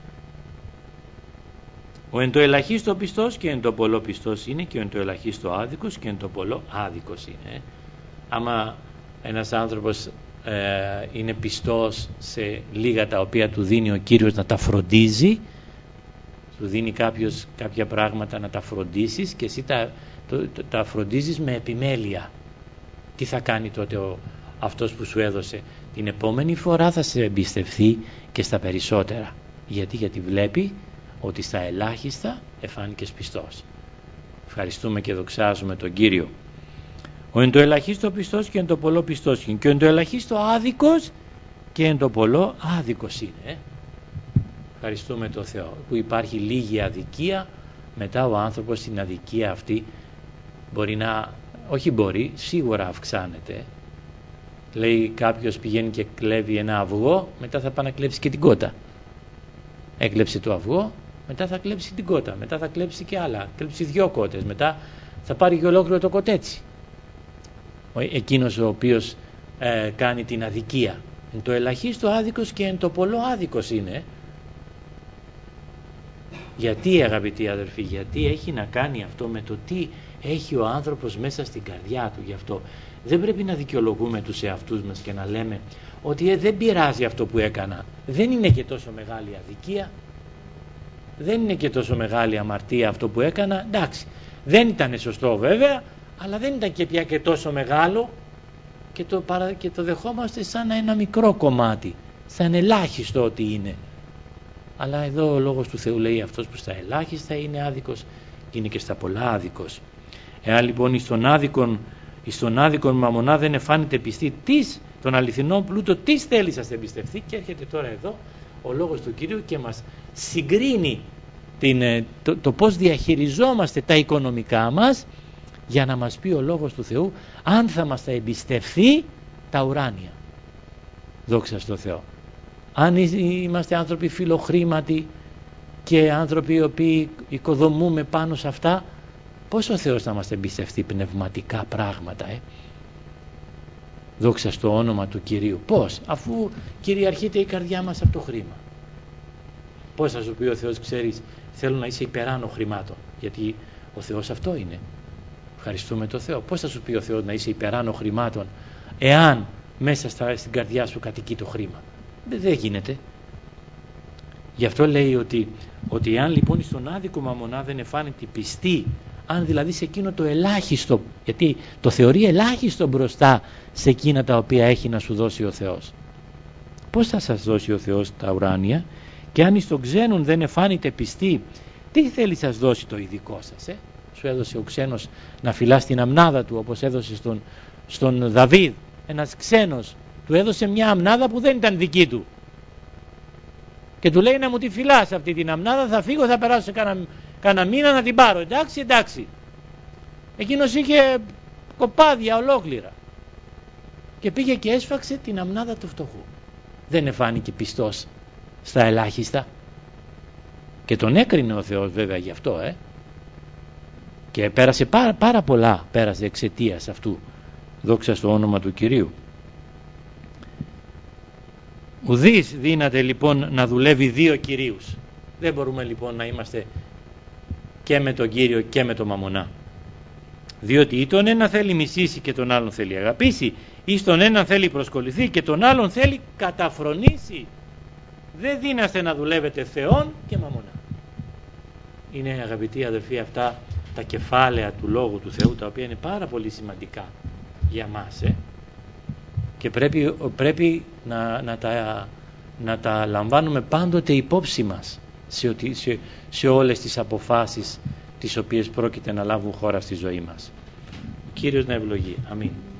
Ο εν το ελαχίστο πιστός και εν το πολλό πιστός είναι, και ο εν το ελαχίστο άδικος και εν το πολλό άδικος είναι. Ε. Άμα ένας άνθρωπος ε, είναι πιστός σε λίγα τα οποία του δίνει ο Κύριος να τα φροντίζει, του δίνει κάποιος κάποια πράγματα να τα φροντίσεις και εσύ τα, το, το, τα φροντίζεις με επιμέλεια. Τι θα κάνει τότε ο, αυτός που σου έδωσε? Την επόμενη φορά θα σε εμπιστευθεί και στα περισσότερα. Γιατί, γιατί βλέπει ότι στα ελάχιστα εφάνηκες πιστός. Ευχαριστούμε και δοξάζουμε τον Κύριο. Ο εν το ελαχίστο πιστός και εν το πολλό πιστός είναι, και ο εν το ελαχίστο άδικος και εν το πολλό άδικος είναι. Ευχαριστούμε τον Θεό που υπάρχει λίγη αδικία, μετά ο άνθρωπος στην αδικία αυτή μπορεί να, όχι μπορεί, σίγουρα αυξάνεται. Λέει κάποιος πηγαίνει και κλέβει ένα αυγό, μετά θα πάει να κλέψει και την κότα. Έκλεψε το αυγό, μετά θα κλέψει την κότα, μετά θα κλέψει και άλλα, κλέψει δυο κότες, μετά θα πάρει και ολόκληρο το κοτέτσι. Εκείνος ο οποίος ε, κάνει την αδικία. Εν το ελαχίστο άδικος και εν το πολλό άδικος είναι. Γιατί, αγαπητοί αδερφοί? Γιατί έχει να κάνει αυτό με το τι έχει ο άνθρωπος μέσα στην καρδιά του. Γι' αυτό δεν πρέπει να δικαιολογούμε τους εαυτούς μας και να λέμε ότι ε, δεν πειράζει αυτό που έκανα, δεν είναι και τόσο μεγάλη αδικία, δεν είναι και τόσο μεγάλη αμαρτία αυτό που έκανα. Εντάξει, δεν ήταν σωστό βέβαια, αλλά δεν ήταν και πια και τόσο μεγάλο και το, παρα... και το δεχόμαστε σαν ένα μικρό κομμάτι, σαν ελάχιστο ότι είναι. Αλλά εδώ ο λόγος του Θεού λέει αυτός που στα ελάχιστα είναι άδικος και είναι και στα πολλά άδικος. Εάν λοιπόν εις τον άδικον, εις τον άδικον μαμονά δεν εφάνεται πιστή της, τον αληθινό πλούτο της θέλει σας εμπιστευτεί, και έρχεται τώρα εδώ ο λόγος του Κυρίου και μας συγκρίνει την, το, το πώς διαχειριζόμαστε τα οικονομικά μας, για να μας πει ο λόγος του Θεού αν θα μας τα εμπιστευθεί τα ουράνια. Δόξα στο Θεό. Αν είμαστε άνθρωποι φιλοχρήματοι και άνθρωποι οι οποίοι οικοδομούμε πάνω σε αυτά, πώς ο Θεός θα μας εμπιστευτεί πνευματικά πράγματα, ε? Δόξα στο όνομα του Κυρίου. Πώς, αφού κυριαρχείται η καρδιά μας από το χρήμα. Πώς θα σου πει ο Θεός, ξέρεις, θέλω να είσαι υπεράνω χρημάτων, γιατί ο Θεός αυτό είναι. Ευχαριστούμε τον Θεό. Πώς θα σου πει ο Θεός να είσαι υπεράνω χρημάτων, εάν μέσα στα, στην καρδιά σου κατοικεί το χρήμα? Δεν γίνεται. Γι' αυτό λέει ότι, ότι εάν λοιπόν στον άδικο μαμονά δεν εφάνεται πιστή, αν δηλαδή σε εκείνο το ελάχιστο, γιατί το θεωρεί ελάχιστο μπροστά σε εκείνα τα οποία έχει να σου δώσει ο Θεός, πώς θα σας δώσει ο Θεός τα ουράνια? Και αν εις τον ξένον δεν εφάνεται πιστή, τι θέλει σας δώσει το ειδικό σας, ε? Σου έδωσε ο ξένος να φυλάς την αμνάδα του, όπως έδωσε στον, στον Δαβίδ. Ένας ξένος του έδωσε μια αμνάδα που δεν ήταν δική του και του λέει να μου τη φυλάς αυτή την αμνάδα, θα φύγω, θα περάσω σε κάνα, κάνα μήνα να την πάρω. Εντάξει, εντάξει. Εκείνος είχε κοπάδια ολόκληρα και πήγε και έσφαξε την αμνάδα του φτωχού. Δεν εφάνηκε πιστός στα ελάχιστα και τον έκρινε ο Θεός βέβαια γι' αυτό, ε? Και πέρασε πάρα, πάρα πολλά, πέρασε εξαιτίας αυτού. Δόξα στο όνομα του Κυρίου. Ουδής δύναται λοιπόν να δουλεύει δύο κυρίους. Δεν μπορούμε λοιπόν να είμαστε και με τον Κύριο και με τον μαμονά. Διότι ή τον ένα θέλει μισήσει και τον άλλον θέλει αγαπήσει, ή στον έναν θέλει προσκοληθεί και τον άλλον θέλει καταφρονήσει. Δεν δύναστε να δουλεύετε Θεόν και μαμονά. Είναι, αγαπητοί αδελφοί, αυτά τα κεφάλαια του Λόγου του Θεού, τα οποία είναι πάρα πολύ σημαντικά για μας, ε? Και πρέπει, πρέπει να, να, τα, να τα λαμβάνουμε πάντοτε υπόψη μας σε, σε, σε όλες τις αποφάσεις τις οποίες πρόκειται να λάβουν χώρα στη ζωή μας. Ο Κύριος να ευλογεί. Αμήν.